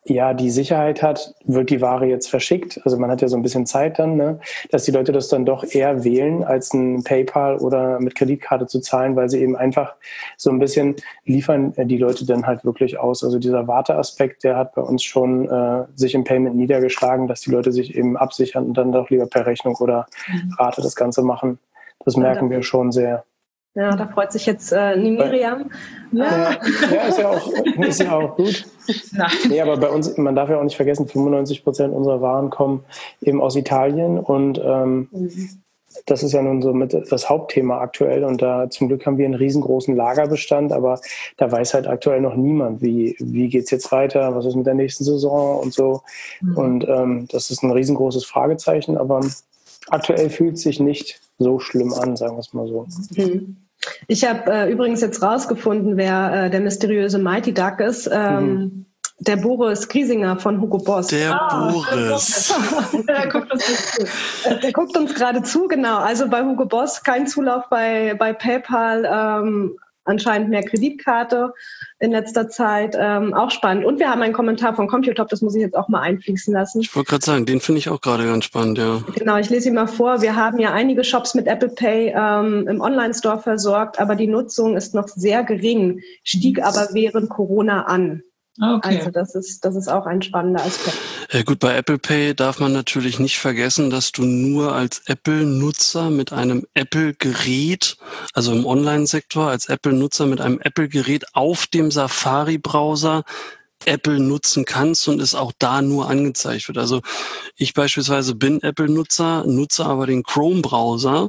ja, die Sicherheit hat, wird die Ware jetzt verschickt. Also man hat ja so ein bisschen Zeit dann, ne, dass die Leute das dann doch eher wählen, als ein PayPal oder mit Kreditkarte zu zahlen, weil sie eben einfach so ein bisschen liefern die Leute dann halt wirklich aus. Also dieser Warteaspekt, der hat bei uns schon äh, sich im Payment niedergeschlagen, dass die Leute sich eben absichern und dann doch lieber per Rechnung oder Rate das Ganze machen. Das merken wir schon sehr. Ja, da freut sich jetzt äh, Miriam. Ja. Ja, ist ja auch, ist ja auch gut. Nee, aber bei uns, man darf ja auch nicht vergessen, fünfundneunzig Prozent unserer Waren kommen eben aus Italien und ähm, mhm. das ist ja nun so mit das Hauptthema aktuell und da zum Glück haben wir einen riesengroßen Lagerbestand, aber da weiß halt aktuell noch niemand, wie, wie geht's jetzt weiter, was ist mit der nächsten Saison und so. Mhm. Und ähm, das ist ein riesengroßes Fragezeichen, aber aktuell fühlt es sich nicht so schlimm an, sagen wir es mal so. Mhm. Ich habe äh, übrigens jetzt rausgefunden, wer äh, der mysteriöse Mighty Duck ist. Ähm, mhm. Der Boris Griesinger von Hugo Boss. Der ah, Boris. der, guckt uns der guckt uns gerade zu, genau. Also bei Hugo Boss kein Zulauf bei, bei PayPal, ähm, anscheinend mehr Kreditkarte in letzter Zeit. Ähm, auch spannend. Und wir haben einen Kommentar von Computop, das muss ich jetzt auch mal einfließen lassen. Ich wollte gerade sagen, den finde ich auch gerade ganz spannend, ja. Genau, ich lese ihn mal vor. Wir haben ja einige Shops mit Apple Pay ähm, im Online-Store versorgt, aber die Nutzung ist noch sehr gering, stieg aber während Corona an. Okay. Also das ist, das ist auch ein spannender Aspekt. Ja, gut, bei Apple Pay darf man natürlich nicht vergessen, dass du nur als Apple-Nutzer mit einem Apple-Gerät, also im Online-Sektor, als Apple-Nutzer mit einem Apple-Gerät auf dem Safari-Browser Apple nutzen kannst und es auch da nur angezeigt wird. Also ich beispielsweise bin Apple-Nutzer, nutze aber den Chrome-Browser.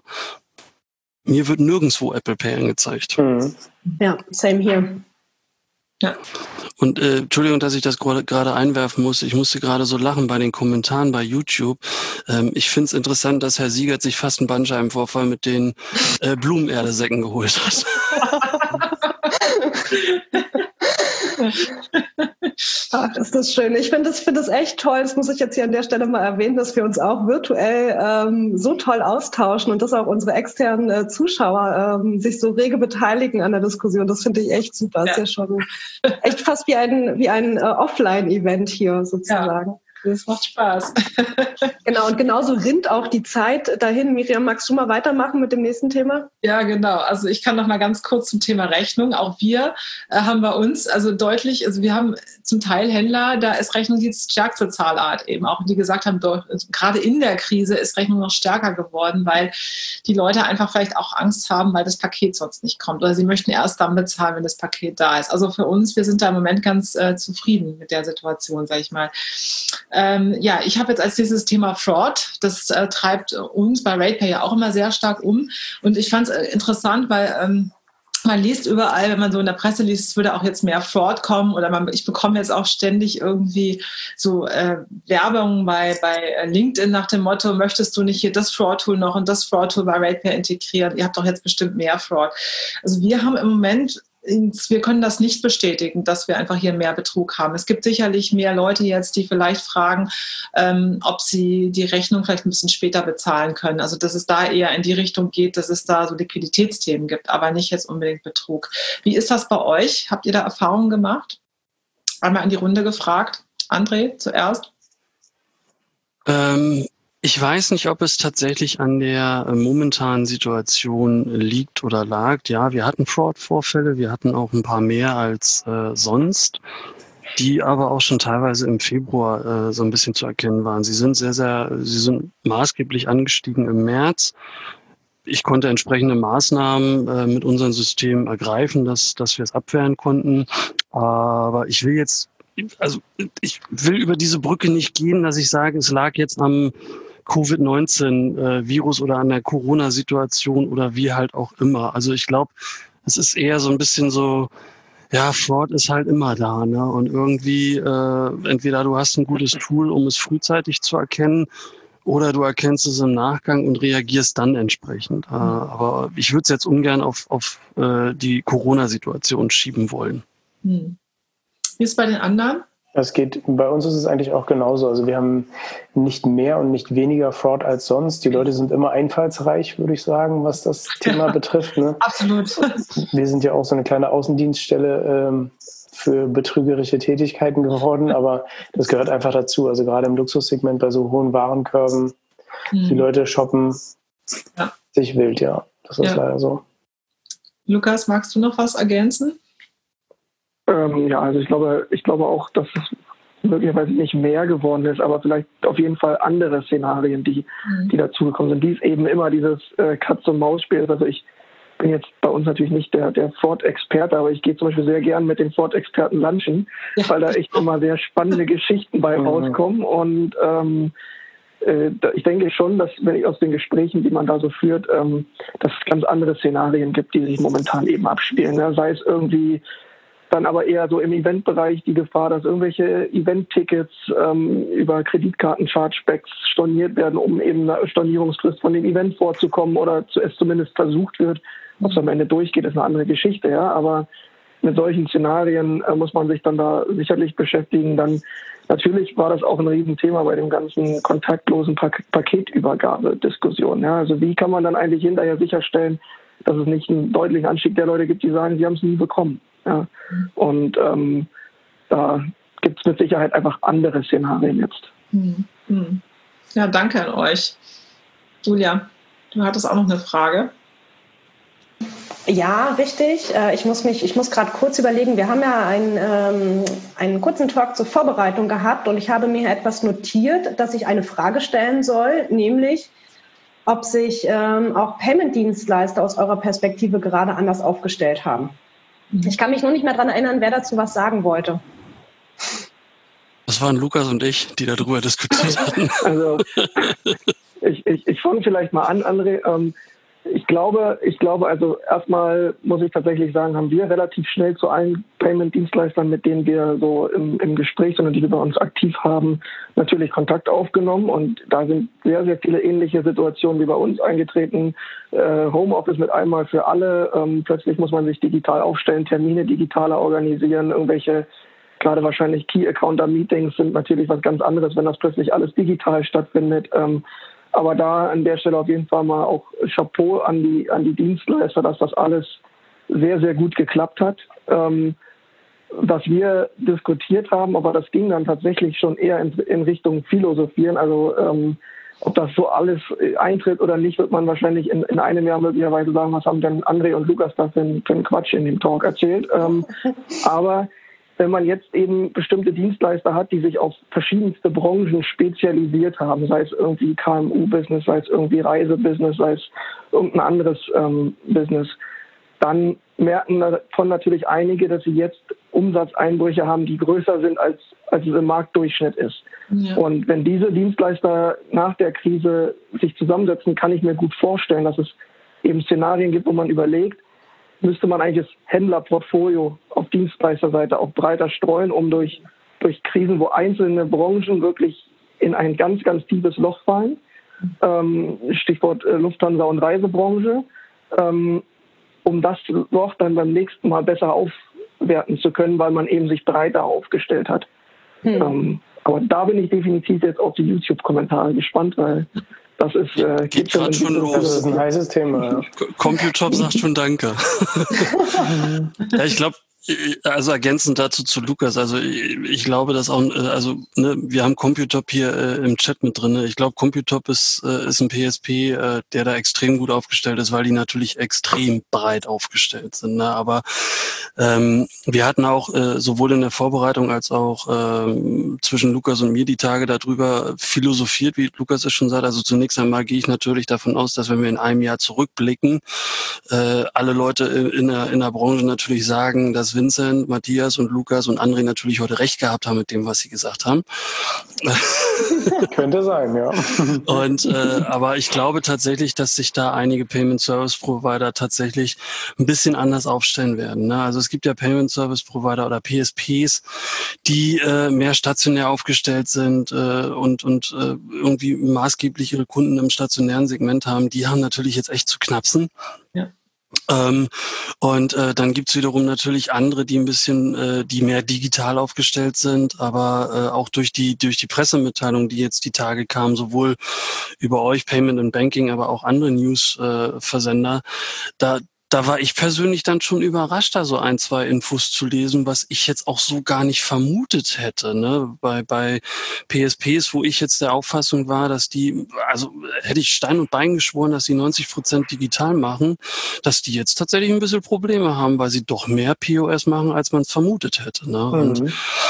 Mir wird nirgendwo Apple Pay angezeigt. Mhm. Ja, same hier. Ja. Und äh, Entschuldigung, dass ich das gerade einwerfen muss. Ich musste gerade so lachen bei den Kommentaren bei YouTube. Ähm, ich finde es interessant, dass Herr Siegert sich fast einen Bandscheibenvorfall mit den äh, Blumenerdesäcken geholt hat. Ach, ist das schön. Ich finde das, finde das echt toll. Das muss ich jetzt hier an der Stelle mal erwähnen, dass wir uns auch virtuell ähm, so toll austauschen und dass auch unsere externen äh, Zuschauer ähm, sich so rege beteiligen an der Diskussion. Das finde ich echt super. Ja. Ist ja schon echt fast wie ein, wie ein äh, Offline-Event hier sozusagen. Ja. Das macht Spaß. Genau, und genauso rinnt auch die Zeit dahin. Miriam, magst du mal weitermachen mit dem nächsten Thema? Ja, genau. Also ich kann noch mal ganz kurz zum Thema Rechnung. Auch wir äh, haben bei uns also deutlich, also wir haben zum Teil Händler, da ist Rechnung die stärkste Zahlart eben auch, die gesagt haben, doch, gerade in der Krise ist Rechnung noch stärker geworden, weil die Leute einfach vielleicht auch Angst haben, weil das Paket sonst nicht kommt oder sie möchten erst dann bezahlen, wenn das Paket da ist. Also für uns, wir sind da im Moment ganz äh, zufrieden mit der Situation, sage ich mal. Ähm, ja, ich habe jetzt als dieses Thema Fraud, das äh, treibt uns bei RatePay ja auch immer sehr stark um. Und ich fand es äh, interessant, weil ähm, man liest überall, wenn man so in der Presse liest, es würde auch jetzt mehr Fraud kommen oder man, ich bekomme jetzt auch ständig irgendwie so äh, Werbung bei, bei LinkedIn nach dem Motto, möchtest du nicht hier das Fraud-Tool noch und das Fraud-Tool bei RatePay integrieren? Ihr habt doch jetzt bestimmt mehr Fraud. Also wir haben im Moment wir können das nicht bestätigen, dass wir einfach hier mehr Betrug haben. Es gibt sicherlich mehr Leute jetzt, die vielleicht fragen, ähm, ob sie die Rechnung vielleicht ein bisschen später bezahlen können. Also dass es da eher in die Richtung geht, dass es da so Liquiditätsthemen gibt, aber nicht jetzt unbedingt Betrug. Wie ist das bei euch? Habt ihr da Erfahrungen gemacht? Einmal in die Runde gefragt. André, zuerst. Ähm Ich weiß nicht, ob es tatsächlich an der momentanen Situation liegt oder lag. Ja, wir hatten Fraud-Vorfälle, wir hatten auch ein paar mehr als äh, sonst, die aber auch schon teilweise im Februar äh, so ein bisschen zu erkennen waren. Sie sind sehr, sehr, sie sind maßgeblich angestiegen im März. Ich konnte entsprechende Maßnahmen äh, mit unserem System ergreifen, dass, dass wir es abwehren konnten. Aber ich will jetzt, also ich will über diese Brücke nicht gehen, dass ich sage, es lag jetzt am Covid neunzehn Virus oder an der Corona-Situation oder wie halt auch immer. Also ich glaube, es ist eher so ein bisschen so, ja, Fraud ist halt immer da, ne? Und irgendwie, äh, entweder du hast ein gutes Tool, um es frühzeitig zu erkennen, oder du erkennst es im Nachgang und reagierst dann entsprechend. Mhm. Äh, aber ich würde es jetzt ungern auf, auf äh, die Corona-Situation schieben wollen. Mhm. Wie ist es bei den anderen? Das geht, bei uns ist es eigentlich auch genauso. Also wir haben nicht mehr und nicht weniger Fraud als sonst. Die Leute sind immer einfallsreich, würde ich sagen, was das Thema betrifft. Ne? Absolut. Wir sind ja auch so eine kleine Außendienststelle ähm, für betrügerische Tätigkeiten geworden, aber das gehört einfach dazu. Also gerade im Luxussegment bei so hohen Warenkörben, mhm. die Leute shoppen ja. sich wild, ja. Das ist ja. leider so. Lukas, magst du noch was ergänzen? Ähm, ja, also ich glaube, ich glaube auch, dass es möglicherweise nicht mehr geworden ist, aber vielleicht auf jeden Fall andere Szenarien, die, mhm. die dazugekommen sind. Dies eben immer dieses äh, Katz-und-Maus-Spiel. Also ich bin jetzt bei uns natürlich nicht der, der Ford-Experte, aber ich gehe zum Beispiel sehr gern mit den Ford-Experten lunchen, ja. weil da echt immer sehr spannende Geschichten bei mhm. rauskommen. Und ähm, äh, ich denke schon, dass, wenn ich aus den Gesprächen, die man da so führt, ähm, dass es ganz andere Szenarien gibt, die sich momentan eben abspielen. Ne? Sei es irgendwie dann aber eher so im Eventbereich die Gefahr, dass irgendwelche Event-Tickets ähm, über Kreditkarten-Chargebacks storniert werden, um eben einer Stornierungsfrist von dem Event vorzukommen oder zu, es zumindest versucht wird. Ob es am Ende durchgeht, ist eine andere Geschichte, ja. Aber mit solchen Szenarien äh, muss man sich dann da sicherlich beschäftigen. Dann natürlich war das auch ein Riesenthema bei dem ganzen kontaktlosen Pak- Paketübergabe-Diskussion. Ja. Also wie kann man dann eigentlich hinterher sicherstellen, dass es nicht einen deutlichen Anstieg der Leute gibt, die sagen, sie haben es nie bekommen. Ja. Und ähm, da gibt es mit Sicherheit einfach andere Szenarien jetzt. Hm. Ja, danke an euch. Julia, du hattest auch noch eine Frage. Ja, richtig. Ich muss mich, ich muss gerade kurz überlegen. Wir haben ja einen, ähm, einen kurzen Talk zur Vorbereitung gehabt und ich habe mir etwas notiert, dass ich eine Frage stellen soll, nämlich ob sich ähm, auch Payment-Dienstleister aus eurer Perspektive gerade anders aufgestellt haben. Ich kann mich nur nicht mehr daran erinnern, wer dazu was sagen wollte. Das waren Lukas und ich, die darüber diskutiert hatten. Also ich, ich, ich fange vielleicht mal an, André. Ähm, ich glaube, ich glaube, also erstmal muss ich tatsächlich sagen, haben wir relativ schnell zu allen Payment-Dienstleistern, mit denen wir so im, im Gespräch sind und die wir bei uns aktiv haben, natürlich Kontakt aufgenommen. Und da sind sehr, sehr viele ähnliche Situationen wie bei uns eingetreten. Äh, Homeoffice mit einmal für alle. Ähm, plötzlich muss man sich digital aufstellen, Termine digitaler organisieren, irgendwelche gerade wahrscheinlich Key-Accounter-Meetings sind natürlich was ganz anderes, wenn das plötzlich alles digital stattfindet. Ähm, aber da an der Stelle auf jeden Fall mal auch Chapeau an die, an die Dienstleister, dass das alles sehr, sehr gut geklappt hat. Ähm, was wir diskutiert haben, aber das ging dann tatsächlich schon eher in, in Richtung Philosophieren. Also ähm, ob das so alles eintritt oder nicht, wird man wahrscheinlich in, in einem Jahr möglicherweise sagen, was haben denn André und Lukas da für einen, für einen Quatsch in dem Talk erzählt. Ähm, aber wenn man jetzt eben bestimmte Dienstleister hat, die sich auf verschiedenste Branchen spezialisiert haben, sei es irgendwie K M U-Business, sei es irgendwie Reisebusiness, sei es irgendein anderes ähm, Business, dann merken davon natürlich einige, dass sie jetzt Umsatzeinbrüche haben, die größer sind, als, als es im Marktdurchschnitt ist. Ja. Und wenn diese Dienstleister nach der Krise sich zusammensetzen, kann ich mir gut vorstellen, dass es eben Szenarien gibt, wo man überlegt, müsste man eigentlich das Händlerportfolio auf Dienstleisterseite auch breiter streuen, um durch, durch Krisen, wo einzelne Branchen wirklich in ein ganz, ganz tiefes Loch fallen, ähm, Stichwort äh, Lufthansa und Reisebranche, ähm, um das Loch dann beim nächsten Mal besser aufwerten zu können, weil man eben sich breiter aufgestellt hat. Hm. Ähm, aber da bin ich definitiv jetzt auf die YouTube-Kommentare gespannt, weil das ist, äh, geht gerade schon los. Das ist ein heißes Thema. Ja. Computop sagt schon Danke. Ja, ich glaube, also ergänzend dazu zu Lukas, also ich, ich glaube, dass auch, also ne, wir haben Computop hier äh, im Chat mit drin. Ich glaube, Computop ist äh, ist ein P S P, äh, der da extrem gut aufgestellt ist, weil die natürlich extrem breit aufgestellt sind. Ne? Aber ähm, wir hatten auch äh, sowohl in der Vorbereitung als auch ähm, zwischen Lukas und mir die Tage darüber philosophiert, wie Lukas es schon sagt. Also zunächst einmal gehe ich natürlich davon aus, dass wenn wir in einem Jahr zurückblicken, äh, alle Leute in der in der Branche natürlich sagen, dass Vincent, Matthias und Lukas und André natürlich heute recht gehabt haben mit dem, was sie gesagt haben. Könnte sein, ja. Und äh, aber ich glaube tatsächlich, dass sich da einige Payment Service Provider tatsächlich ein bisschen anders aufstellen werden. Ne? Also es gibt ja Payment Service Provider oder P S Ps, die äh, mehr stationär aufgestellt sind äh, und und äh, irgendwie maßgeblich ihre Kunden im stationären Segment haben. Die haben natürlich jetzt echt zu knapsen. Ja. Ähm, und äh, dann gibt's wiederum natürlich andere, die ein bisschen, äh, die mehr digital aufgestellt sind, aber äh, auch durch die durch die Pressemitteilung, die jetzt die Tage kamen, sowohl über euch, Payment and Banking, aber auch andere News-Versender, äh, da da war ich persönlich dann schon überrascht, da so ein, zwei Infos zu lesen, was ich jetzt auch so gar nicht vermutet hätte. Ne? Bei, bei P S Ps, wo ich jetzt der Auffassung war, dass die, also hätte ich Stein und Bein geschworen, dass die neunzig Prozent digital machen, dass die jetzt tatsächlich ein bisschen Probleme haben, weil sie doch mehr P O S machen, als man es vermutet hätte. Ne? Mhm. Und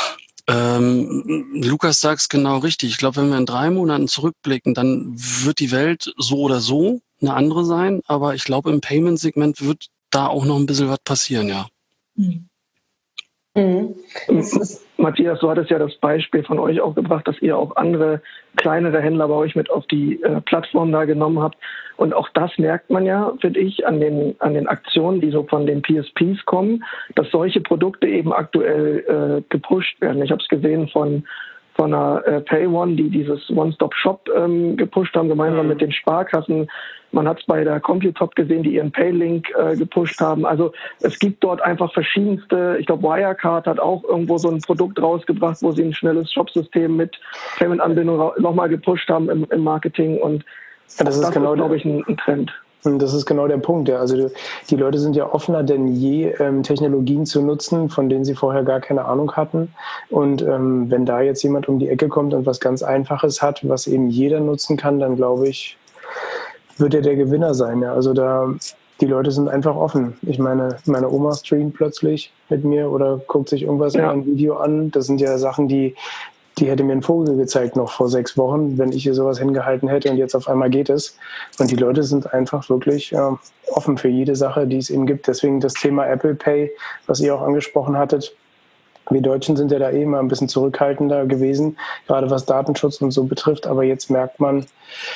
ähm, Lukas sagt es genau richtig. Ich glaube, wenn wir in drei Monaten zurückblicken, dann wird die Welt so oder so eine andere sein, aber ich glaube, im Payment-Segment wird da auch noch ein bisschen was passieren, ja. Mhm. Mhm. Matthias, du hattest ja das Beispiel von euch auch gebracht, dass ihr auch andere kleinere Händler bei euch mit auf die äh, Plattform da genommen habt. Und auch das merkt man ja, finde ich, an den, an den Aktionen, die so von den P S Ps kommen, dass solche Produkte eben aktuell äh, gepusht werden. Ich habe es gesehen von von einer äh, PayOne, die dieses One-Stop-Shop ähm, gepusht haben, gemeinsam mhm. mit den Sparkassen. Man hat es bei der Computop gesehen, die ihren Paylink äh, gepusht haben. Also es gibt dort einfach verschiedenste, ich glaube Wirecard hat auch irgendwo so ein Produkt rausgebracht, wo sie ein schnelles Shopsystem mit Payment-Anbindung nochmal gepusht haben im, im Marketing. Und ja, das, das ist, genau, glaube ich, ein, ein Trend. Das ist genau der Punkt. Ja. Also die Leute sind ja offener denn je, ähm, Technologien zu nutzen, von denen sie vorher gar keine Ahnung hatten. Und ähm, wenn da jetzt jemand um die Ecke kommt und was ganz Einfaches hat, was eben jeder nutzen kann, dann glaube ich, wird er der Gewinner sein. Ja. Also da die Leute sind einfach offen. Ich meine, meine Oma streamt plötzlich mit mir oder guckt sich irgendwas ja. in einem Video an. Das sind ja Sachen, die Die hätte mir einen Vogel gezeigt noch vor sechs Wochen, wenn ich hier sowas hingehalten hätte und jetzt auf einmal geht es. Und die Leute sind einfach wirklich äh, offen für jede Sache, die es eben gibt. Deswegen das Thema Apple Pay, was ihr auch angesprochen hattet. Wir Deutschen sind ja da eh immer ein bisschen zurückhaltender gewesen, gerade was Datenschutz und so betrifft. Aber jetzt merkt man,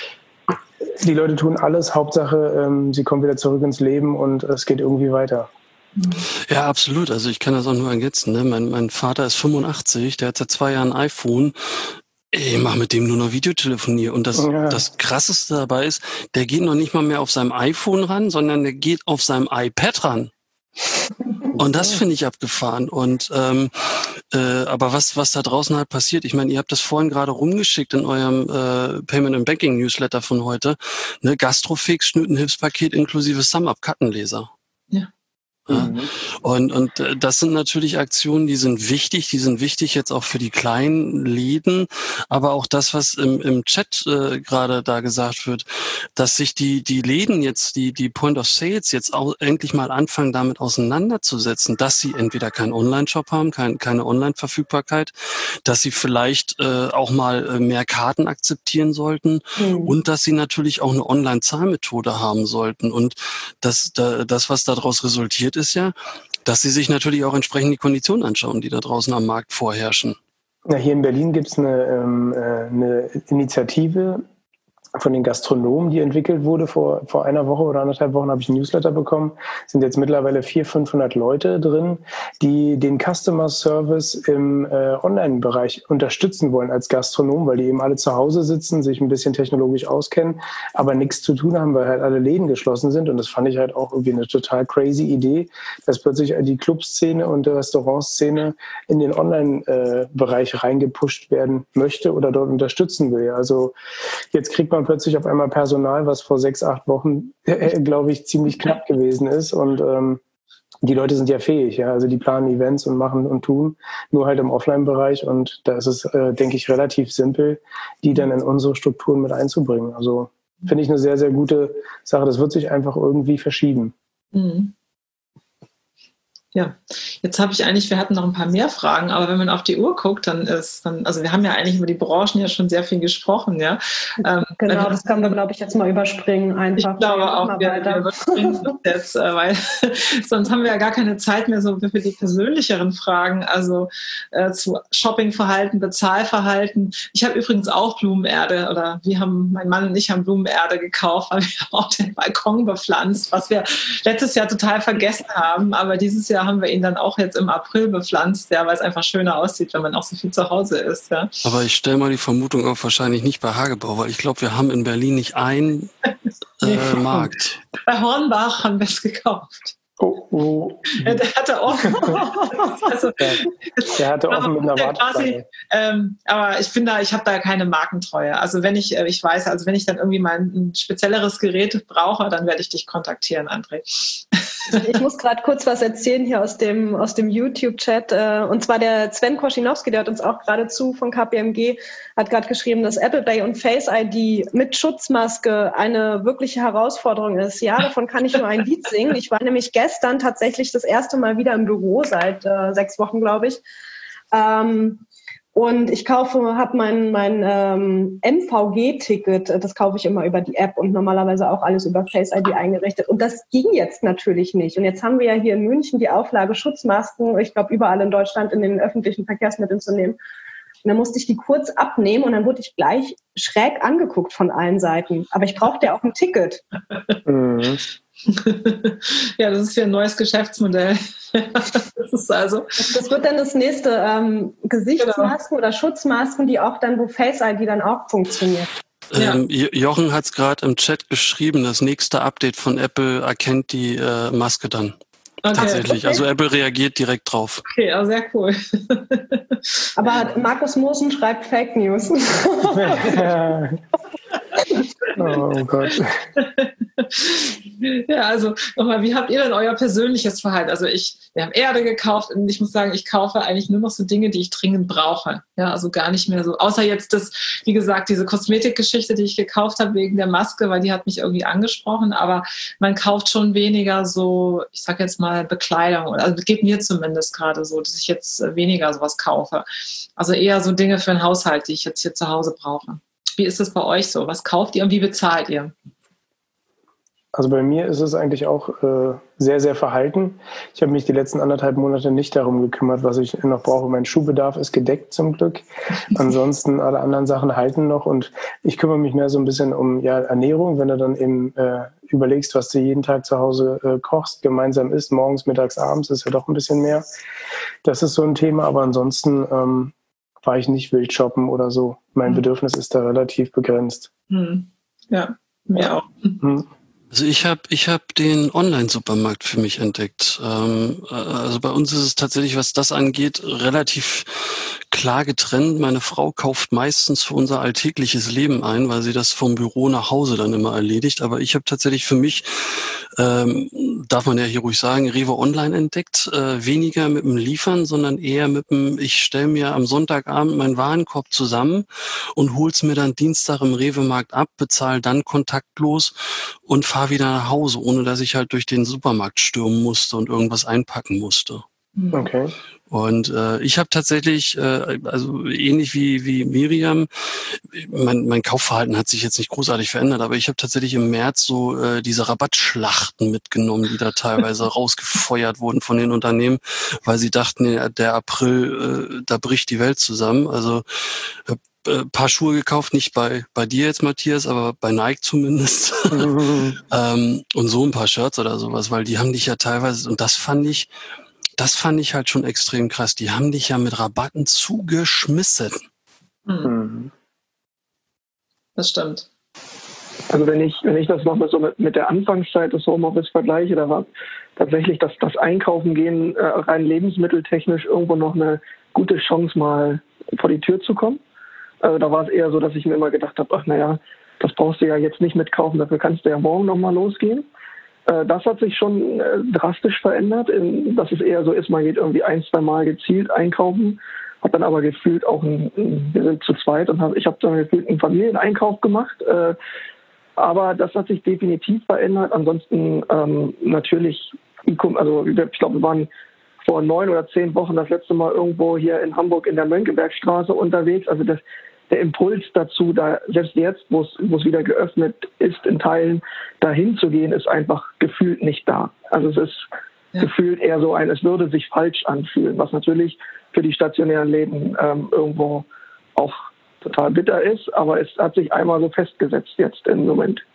die Leute tun alles. Hauptsache, ähm, sie kommen wieder zurück ins Leben und es geht irgendwie weiter. Ja, absolut. Also ich kann das auch nur ergänzen. Ne? Mein, mein Vater ist fünfundachtzig, der hat seit zwei Jahren ein iPhone. Ich mache mit dem nur noch Videotelefonie. Und das, ja. das Krasseste dabei ist, der geht noch nicht mal mehr auf seinem iPhone ran, sondern der geht auf seinem iPad ran. Und das finde ich abgefahren. Und ähm, äh, aber was was da draußen halt passiert, ich meine, ihr habt das vorhin gerade rumgeschickt in eurem äh, Payment and Banking Newsletter von heute, ne, Gastrofix, Schnütenhilfspaket inklusive Sum-Up-Kartenleser. Ja. Ja. Mhm. Und, und das sind natürlich Aktionen, die sind wichtig, die sind wichtig jetzt auch für die kleinen Läden, aber auch das, was im, im Chat äh, gerade da gesagt wird, dass sich die, die Läden jetzt, die, die Point of Sales jetzt auch endlich mal anfangen, damit auseinanderzusetzen, dass sie entweder keinen Online-Shop haben, kein, keine Online-Verfügbarkeit, dass sie vielleicht äh, auch mal mehr Karten akzeptieren sollten mhm. und dass sie natürlich auch eine Online-Zahlmethode haben sollten. Und das, das, was daraus resultiert, ist ja, dass sie sich natürlich auch entsprechend die Konditionen anschauen, die da draußen am Markt vorherrschen. Ja, hier in Berlin gibt es eine, ähm, eine Initiative von den Gastronomen, die entwickelt wurde. Vor, vor einer Woche oder anderthalb Wochen habe ich ein Newsletter bekommen. Es sind jetzt mittlerweile vierhundert, fünfhundert Leute drin, die den Customer Service im äh, Online-Bereich unterstützen wollen als Gastronom, weil die eben alle zu Hause sitzen, sich ein bisschen technologisch auskennen, aber nichts zu tun haben, weil halt alle Läden geschlossen sind. Und das fand ich halt auch irgendwie eine total crazy Idee, dass plötzlich die Clubszene und die Restaurantszene in den Online-Bereich reingepusht werden möchte oder dort unterstützen will. Also jetzt kriegt man plötzlich auf einmal Personal, was vor sechs, acht Wochen, äh, glaube ich, ziemlich knapp gewesen ist. Und ähm, die Leute sind ja fähig, ja. Also die planen Events und machen und tun, nur halt im Offline-Bereich. Und da ist es, äh, denke ich, relativ simpel, die dann in unsere Strukturen mit einzubringen. Also finde ich eine sehr, sehr gute Sache. Das wird sich einfach irgendwie verschieben. Mhm. Ja, jetzt habe ich eigentlich, wir hatten noch ein paar mehr Fragen, aber wenn man auf die Uhr guckt, dann ist dann, also wir haben ja eigentlich über die Branchen ja schon sehr viel gesprochen, ja. Ähm, genau, das können wir, glaube ich, jetzt mal überspringen einfach. Ich glaube auch, wir, wir überspringen das jetzt, weil sonst haben wir ja gar keine Zeit mehr so für die persönlicheren Fragen, also äh, zu Shoppingverhalten, Bezahlverhalten. Ich habe übrigens auch Blumenerde oder wir haben, mein Mann und ich haben Blumenerde gekauft, weil wir auch den Balkon bepflanzt, was wir letztes Jahr total vergessen haben, aber dieses Jahr haben wir ihn dann auch jetzt im April bepflanzt, ja, weil es einfach schöner aussieht, wenn man auch so viel zu Hause ist. Ja. Aber ich stelle mal die Vermutung auf, wahrscheinlich nicht bei Hagebau, weil ich glaube, wir haben in Berlin nicht einen äh, Markt. Bei Hornbach haben wir es gekauft. Oh, oh. Der hatte auch. also, der hatte offen mit einer Warteschlange. Ähm, aber ich bin da, ich habe da keine Markentreue. Also wenn ich, ich weiß, also wenn ich dann irgendwie mal ein spezielleres Gerät brauche, dann werde ich dich kontaktieren, André. Ich muss gerade kurz was erzählen hier aus dem, aus dem YouTube-Chat. Und zwar der Sven Koschinowski, der hat uns auch geradezu von K P M G, hat gerade geschrieben, dass Apple Pay und Face I D mit Schutzmaske eine wirkliche Herausforderung ist. Ja, davon kann ich nur ein Lied singen. Ich war nämlich gestern tatsächlich das erste Mal wieder im Büro, seit äh, sechs Wochen, glaube ich. Ähm, Und ich kaufe, habe mein, mein ähm, M V G-Ticket, das kaufe ich immer über die App und normalerweise auch alles über Face I D eingerichtet. Und das ging jetzt natürlich nicht. Und jetzt haben wir ja hier in München die Auflage, Schutzmasken, ich glaube überall in Deutschland in den öffentlichen Verkehrsmitteln zu nehmen. Und dann musste ich die kurz abnehmen und dann wurde ich gleich schräg angeguckt von allen Seiten. Aber ich brauchte ja auch ein Ticket. Mhm. Ja, das ist ja ein neues Geschäftsmodell. Das ist also. Das, das wird dann das nächste ähm, Gesichtsmasken genau. oder Schutzmasken, die auch dann, wo Face I D dann auch funktioniert. Ähm, Jochen hat es gerade im Chat geschrieben, das nächste Update von Apple erkennt die äh, Maske dann. Okay. Tatsächlich. Okay. Also Apple reagiert direkt drauf. Okay, ja, sehr cool. Aber Markus Moosen schreibt Fake News. Oh Gott. Ja, also nochmal, wie habt ihr denn euer persönliches Verhalten? Also ich, wir haben Erde gekauft und ich muss sagen, ich kaufe eigentlich nur noch so Dinge, die ich dringend brauche. Ja, also gar nicht mehr so, außer jetzt das, wie gesagt, diese Kosmetikgeschichte, die ich gekauft habe wegen der Maske, weil die hat mich irgendwie angesprochen, aber man kauft schon weniger so, ich sag jetzt mal Bekleidung, also das geht mir zumindest gerade so, dass ich jetzt weniger sowas kaufe. Also eher so Dinge für den Haushalt, die ich jetzt hier zu Hause brauche. Wie ist das bei euch so? Was kauft ihr und wie bezahlt ihr? Also bei mir ist es eigentlich auch äh, sehr, sehr verhalten. Ich habe mich die letzten anderthalb Monate nicht darum gekümmert, was ich noch brauche. Mein Schuhbedarf ist gedeckt zum Glück. Ansonsten alle anderen Sachen halten noch und ich kümmere mich mehr so ein bisschen um ja, Ernährung. Wenn du dann eben äh, überlegst, was du jeden Tag zu Hause äh, kochst, gemeinsam isst, morgens, mittags, abends, ist ja doch ein bisschen mehr. Das ist so ein Thema, aber ansonsten ähm, war ich nicht wild shoppen oder so. Mein hm. Bedürfnis ist da relativ begrenzt. Hm. Ja, mir auch. Hm. Also ich habe ich hab den Online-Supermarkt für mich entdeckt. Ähm, also bei uns ist es tatsächlich, was das angeht, relativ klar getrennt. Meine Frau kauft meistens für unser alltägliches Leben ein, weil sie das vom Büro nach Hause dann immer erledigt. Aber ich habe tatsächlich für mich, ähm, darf man ja hier ruhig sagen, Rewe Online entdeckt. Äh, weniger mit dem Liefern, sondern eher mit dem, ich stelle mir am Sonntagabend meinen Warenkorb zusammen und hol's mir dann Dienstag im Rewe-Markt ab, bezahle dann kontaktlos und fahre wieder nach Hause, ohne dass ich halt durch den Supermarkt stürmen musste und irgendwas einpacken musste. Okay. Und äh, ich habe tatsächlich, äh, also ähnlich wie wie Miriam, mein, mein Kaufverhalten hat sich jetzt nicht großartig verändert, aber ich habe tatsächlich im März so äh, diese Rabattschlachten mitgenommen, die da teilweise rausgefeuert wurden von den Unternehmen, weil sie dachten, der April, äh, da bricht die Welt zusammen. Also äh, ein paar Schuhe gekauft, nicht bei bei dir jetzt, Matthias, aber bei Nike zumindest. ähm, und so ein paar Shirts oder sowas, weil die haben dich ja teilweise, und das fand ich, das fand ich halt schon extrem krass, die haben dich ja mit Rabatten zugeschmissen. Mhm. Das stimmt. Also wenn ich, wenn ich das noch mal so mit, mit der Anfangszeit des Homeoffice vergleiche, da war tatsächlich das, das Einkaufen gehen äh, rein lebensmitteltechnisch irgendwo noch eine gute Chance, mal vor die Tür zu kommen. Also da war es eher so, dass ich mir immer gedacht habe, ach naja, das brauchst du ja jetzt nicht mitkaufen, dafür kannst du ja morgen nochmal losgehen. Äh, das hat sich schon äh, drastisch verändert, in, dass es eher so ist, man geht irgendwie ein, zwei Mal gezielt einkaufen, hat dann aber gefühlt auch, ein, ein, wir sind zu zweit und hab, ich habe dann gefühlt einen Familieneinkauf gemacht. Äh, aber das hat sich definitiv verändert. Ansonsten ähm, natürlich, also ich glaube, wir waren vor neun oder zehn Wochen das letzte Mal irgendwo hier in Hamburg in der Mönckebergstraße unterwegs. Also das, der Impuls dazu, da selbst jetzt, wo es wo es wieder geöffnet ist, in Teilen dahin zu gehen, ist einfach gefühlt nicht da. Also es ist ja. gefühlt eher so ein, es würde sich falsch anfühlen, was natürlich für die stationären Läden ähm, irgendwo auch total bitter ist, aber es hat sich einmal so festgesetzt jetzt im Moment.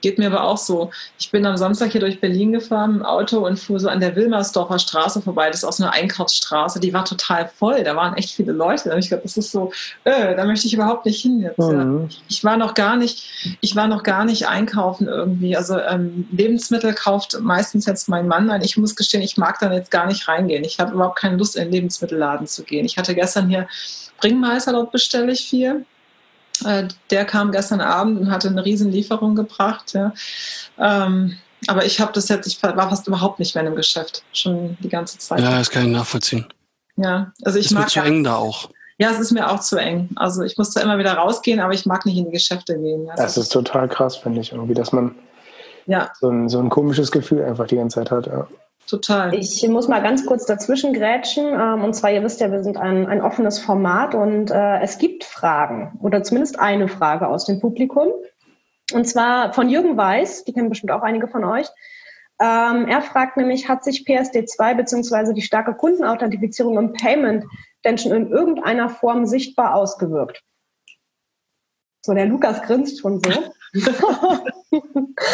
Geht mir aber auch so. Ich bin am Samstag hier durch Berlin gefahren im Auto und fuhr so an der Wilmersdorfer Straße vorbei. Das ist auch so eine Einkaufsstraße. Die war total voll. Da waren echt viele Leute. Da habe ich gedacht, das ist so, äh, da möchte ich überhaupt nicht hin jetzt. Mhm. Ja. Ich war noch gar nicht, ich war noch gar nicht einkaufen irgendwie. Also ähm, Lebensmittel kauft meistens jetzt mein Mann ein. Ich muss gestehen, ich mag dann jetzt gar nicht reingehen. Ich habe überhaupt keine Lust, in den Lebensmittelladen zu gehen. Ich hatte gestern hier Bringmeister, dort bestelle ich viel. Der kam gestern Abend und hatte eine riesen Lieferung gebracht. Ja. Ähm, aber ich habe das jetzt, ich war fast überhaupt nicht mehr im Geschäft, schon die ganze Zeit. Ja, das kann ich nachvollziehen. Ja, also ich ist mag mir zu eng da auch. Ja, es ist mir auch zu eng. Also ich muss da immer wieder rausgehen, aber ich mag nicht in die Geschäfte gehen. Ja. Das ist total krass, finde ich, irgendwie, dass man ja. so, ein, so ein komisches Gefühl einfach die ganze Zeit hat. Ja. Total. Ich muss mal ganz kurz dazwischen grätschen. Und zwar, ihr wisst ja, wir sind ein, ein offenes Format und äh, es gibt Fragen oder zumindest eine Frage aus dem Publikum. Und zwar von Jürgen Weiß, die kennen bestimmt auch einige von euch. Ähm, er fragt nämlich, hat sich P S D zwei bzw. die starke Kundenauthentifizierung im Payment denn schon in irgendeiner Form sichtbar ausgewirkt? So, der Lukas grinst schon so.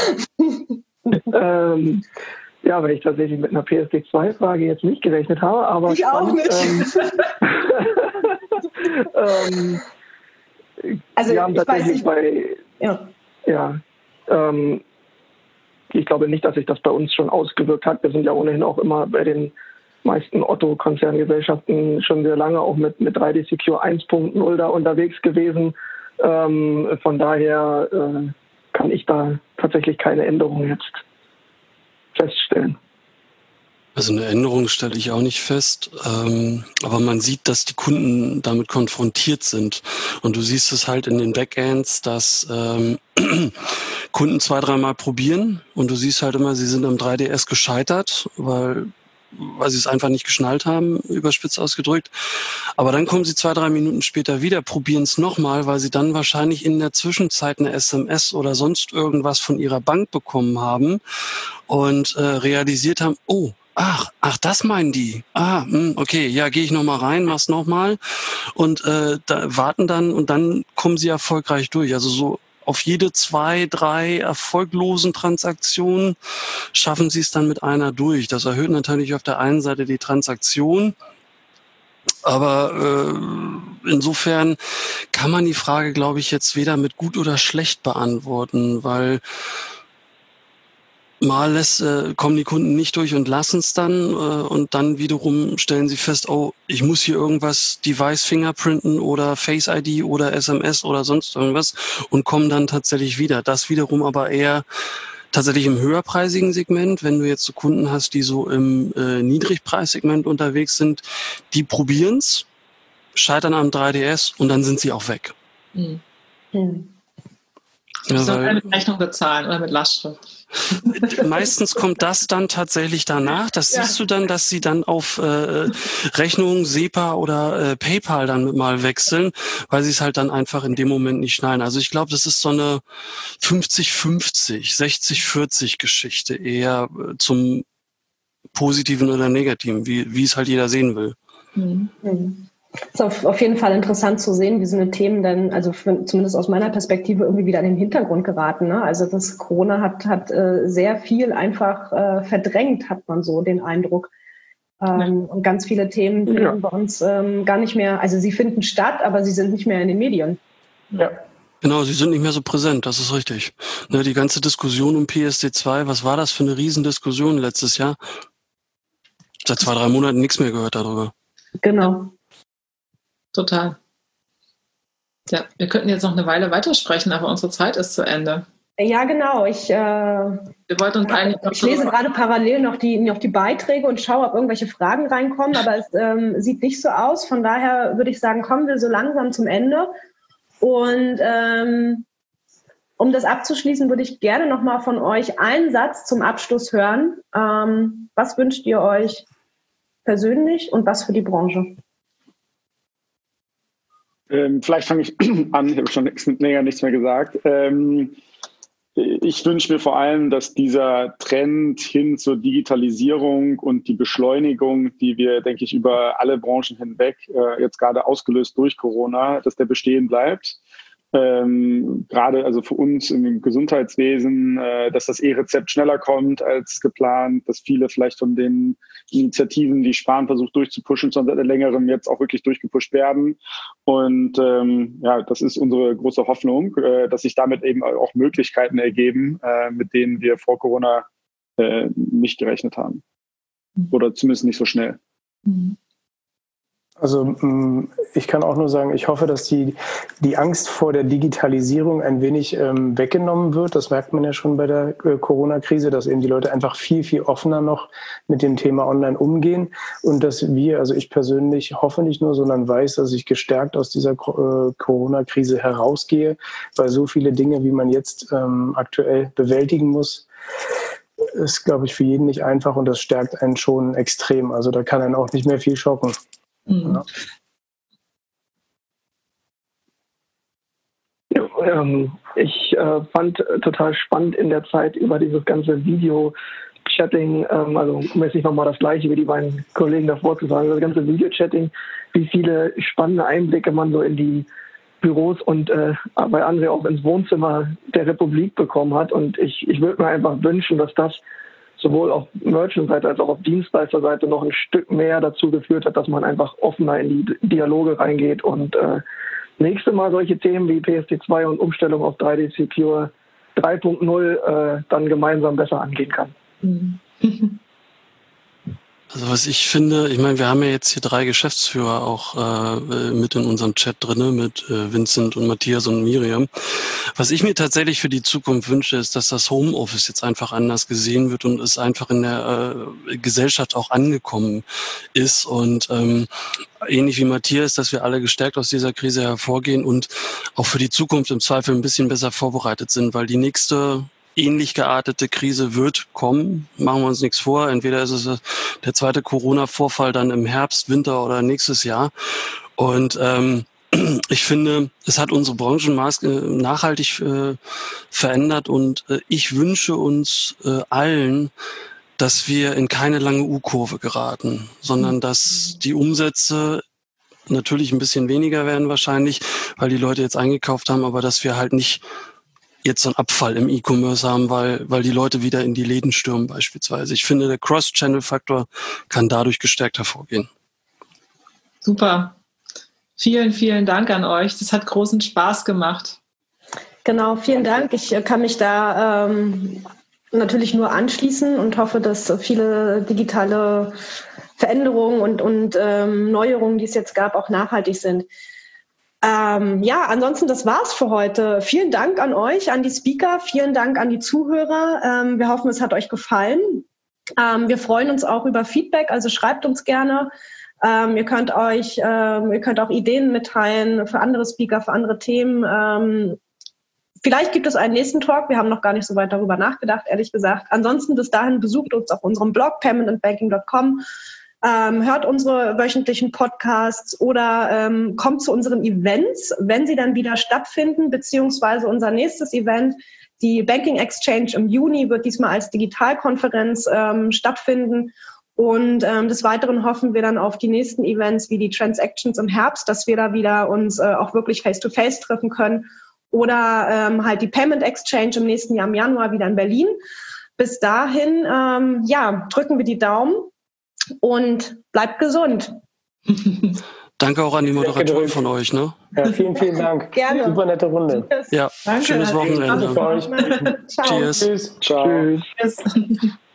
ähm, Ja, weil ich tatsächlich mit einer P S D zwei Frage jetzt nicht gerechnet habe, aber ich spannend, auch nicht. Ähm, ähm, also wir haben ich tatsächlich weiß nicht, bei ja, ja ähm, ich glaube nicht, dass sich das bei uns schon ausgewirkt hat. Wir sind ja ohnehin auch immer bei den meisten Otto-Konzerngesellschaften schon sehr lange auch mit, mit drei D Secure eins Punkt null da unterwegs gewesen. Ähm, von daher äh, kann ich da tatsächlich keine Änderung jetzt feststellen. Also eine Änderung stelle ich auch nicht fest, ähm, aber man sieht, dass die Kunden damit konfrontiert sind. Und du siehst es halt in den Backends, dass ähm, Kunden zwei, dreimal probieren und du siehst halt immer, sie sind am drei D S gescheitert, weil weil sie es einfach nicht geschnallt haben, überspitzt ausgedrückt. Aber dann kommen sie zwei, drei Minuten später wieder, probieren es nochmal, weil sie dann wahrscheinlich in der Zwischenzeit eine S M S oder sonst irgendwas von ihrer Bank bekommen haben und äh, realisiert haben, oh, ach, ach, das meinen die. Ah, mh, okay, ja, gehe ich nochmal rein, mach's nochmal und äh, da warten dann und dann kommen sie erfolgreich durch. Also so auf jede zwei, drei erfolglosen Transaktionen schaffen sie es dann mit einer durch. Das erhöht natürlich auf der einen Seite die Transaktion, aber äh, insofern kann man die Frage, glaube ich, jetzt weder mit gut oder schlecht beantworten, weil mal lässt, äh, kommen die Kunden nicht durch und lassen es dann äh, und dann wiederum stellen sie fest, oh, ich muss hier irgendwas Device fingerprinten oder Face I D oder S M S oder sonst irgendwas und kommen dann tatsächlich wieder. Das wiederum aber eher tatsächlich im höherpreisigen Segment. Wenn du jetzt so Kunden hast, die so im äh, Niedrigpreissegment unterwegs sind, die probieren's, scheitern am drei D S und dann sind sie auch weg. Hm. Hm. Du sollst ja, mit Rechnung bezahlen oder mit Lastschrift. Meistens kommt das dann tatsächlich danach. Das ja. siehst du dann, dass sie dann auf äh, Rechnung, SEPA oder äh, PayPal dann mal wechseln, weil sie es halt dann einfach in dem Moment nicht schnallen. Also ich glaube, das ist so eine fünfzig fünfzig, sechzig vierzig Geschichte, eher äh, zum Positiven oder Negativen, wie, wie es halt jeder sehen will. Mhm. Mhm. Es ist auf, auf jeden Fall interessant zu sehen, wie so eine Themen dann, also für, zumindest aus meiner Perspektive, irgendwie wieder in den Hintergrund geraten. Ne? Also das Corona hat, hat äh, sehr viel einfach äh, verdrängt, hat man so den Eindruck. Ähm, ja. Und ganz viele Themen finden ja. bei uns ähm, gar nicht mehr, also sie finden statt, aber sie sind nicht mehr in den Medien. Ja. Genau, sie sind nicht mehr so präsent, das ist richtig. Ne, die ganze Diskussion um P S D zwei, was war das für eine Riesendiskussion letztes Jahr? Seit zwei, drei Monaten nichts mehr gehört darüber. Genau. Total. Ja, wir könnten jetzt noch eine Weile weitersprechen, aber unsere Zeit ist zu Ende. Ja, genau. Ich, äh, wir wollten uns eigentlich ich lese gerade parallel noch die, noch die Beiträge und schaue, ob irgendwelche Fragen reinkommen, aber es ähm, sieht nicht so aus. Von daher würde ich sagen, kommen wir so langsam zum Ende. Und ähm, um das abzuschließen, würde ich gerne noch mal von euch einen Satz zum Abschluss hören. Ähm, was wünscht ihr euch persönlich und was für die Branche? Ähm, vielleicht fange ich an, ich habe schon länger nichts mehr gesagt. Ähm, ich wünsche mir vor allem, dass dieser Trend hin zur Digitalisierung und die Beschleunigung, die wir, denke ich, über alle Branchen hinweg, äh, jetzt gerade ausgelöst durch Corona, dass der bestehen bleibt. Ähm, gerade also für uns im Gesundheitswesen, äh, dass das E-Rezept schneller kommt als geplant, dass viele vielleicht von den Initiativen, die Spahn versucht durchzupushen, schon seit längerem jetzt auch wirklich durchgepusht werden. Und ähm, ja, das ist unsere große Hoffnung, äh, dass sich damit eben auch Möglichkeiten ergeben, äh, mit denen wir vor Corona äh, nicht gerechnet haben. Oder zumindest nicht so schnell. Mhm. Also ich kann auch nur sagen, ich hoffe, dass die, die Angst vor der Digitalisierung ein wenig ähm, weggenommen wird. Das merkt man ja schon bei der äh, Corona-Krise, dass eben die Leute einfach viel, viel offener noch mit dem Thema online umgehen. Und dass wir, also ich persönlich hoffe nicht nur, sondern weiß, dass ich gestärkt aus dieser äh, Corona-Krise herausgehe, weil so viele Dinge, wie man jetzt ähm, aktuell bewältigen muss, ist, glaube ich, für jeden nicht einfach und das stärkt einen schon extrem. Also da kann einen auch nicht mehr viel schocken. Mhm. Ja, ähm, ich äh, fand total spannend in der Zeit über dieses ganze Video-Chatting, ähm, also um jetzt nicht nochmal das Gleiche wie die beiden Kollegen davor zu sagen, das ganze Video-Chatting, wie viele spannende Einblicke man so in die Büros und äh, bei André auch ins Wohnzimmer der Republik bekommen hat. Und ich, ich würde mir einfach wünschen, dass das sowohl auf Merchant-Seite als auch auf Dienstleister-Seite noch ein Stück mehr dazu geführt hat, dass man einfach offener in die Dialoge reingeht und äh, nächste Mal solche Themen wie P S T zwei und Umstellung auf drei D Secure drei Punkt null äh, dann gemeinsam besser angehen kann. Mhm. Also was ich finde, ich meine, wir haben ja jetzt hier drei Geschäftsführer auch äh, mit in unserem Chat drinne, mit äh, Vincent und Matthias und Miriam. Was ich mir tatsächlich für die Zukunft wünsche, ist, dass das Homeoffice jetzt einfach anders gesehen wird und es einfach in der äh, Gesellschaft auch angekommen ist. Und ähm, ähnlich wie Matthias, dass wir alle gestärkt aus dieser Krise hervorgehen und auch für die Zukunft im Zweifel ein bisschen besser vorbereitet sind, weil die nächste ähnlich geartete Krise wird kommen. Machen wir uns nichts vor. Entweder ist es der zweite Corona-Vorfall dann im Herbst, Winter oder nächstes Jahr. Und ähm, ich finde, es hat unsere Branche nachhaltig äh, verändert und äh, ich wünsche uns äh, allen, dass wir in keine lange U-Kurve geraten, sondern dass die Umsätze natürlich ein bisschen weniger werden wahrscheinlich, weil die Leute jetzt eingekauft haben, aber dass wir halt nicht jetzt so einen Abfall im E-Commerce haben, weil weil die Leute wieder in die Läden stürmen beispielsweise. Ich finde, der Cross-Channel-Faktor kann dadurch gestärkt hervorgehen. Super. Vielen, vielen Dank an euch. Das hat großen Spaß gemacht. Genau, vielen Dank. Ich kann mich da ähm, natürlich nur anschließen und hoffe, dass viele digitale Veränderungen und, und ähm, Neuerungen, die es jetzt gab, auch nachhaltig sind. Ähm, ja, ansonsten, das war's für heute. Vielen Dank an euch, an die Speaker, vielen Dank an die Zuhörer. Ähm, wir hoffen, es hat euch gefallen. Ähm, wir freuen uns auch über Feedback, also schreibt uns gerne. Ähm, ihr könnt euch, ähm, ihr könnt auch Ideen mitteilen für andere Speaker, für andere Themen. Ähm, vielleicht gibt es einen nächsten Talk. Wir haben noch gar nicht so weit darüber nachgedacht, ehrlich gesagt. Ansonsten bis dahin besucht uns auf unserem Blog payment and banking dot com. Ähm, hört unsere wöchentlichen Podcasts oder ähm, kommt zu unseren Events, wenn sie dann wieder stattfinden, beziehungsweise unser nächstes Event, die Banking Exchange im Juni, wird diesmal als Digitalkonferenz ähm, stattfinden. Und ähm, des Weiteren hoffen wir dann auf die nächsten Events wie die Transactions im Herbst, dass wir da wieder uns äh, auch wirklich face-to-face treffen können. Oder ähm, halt die Payment Exchange im nächsten Jahr im Januar wieder in Berlin. Bis dahin, ähm, ja, drücken wir die Daumen. Und bleibt gesund. Danke auch an die Moderatoren von euch. Ne? Ja, vielen, vielen Dank. Gerne. Super nette Runde. Ja, Danke. schönes Wochenende. Danke für euch. Ciao. Cheers. Tschüss. Ciao. Tschüss. Tschüss.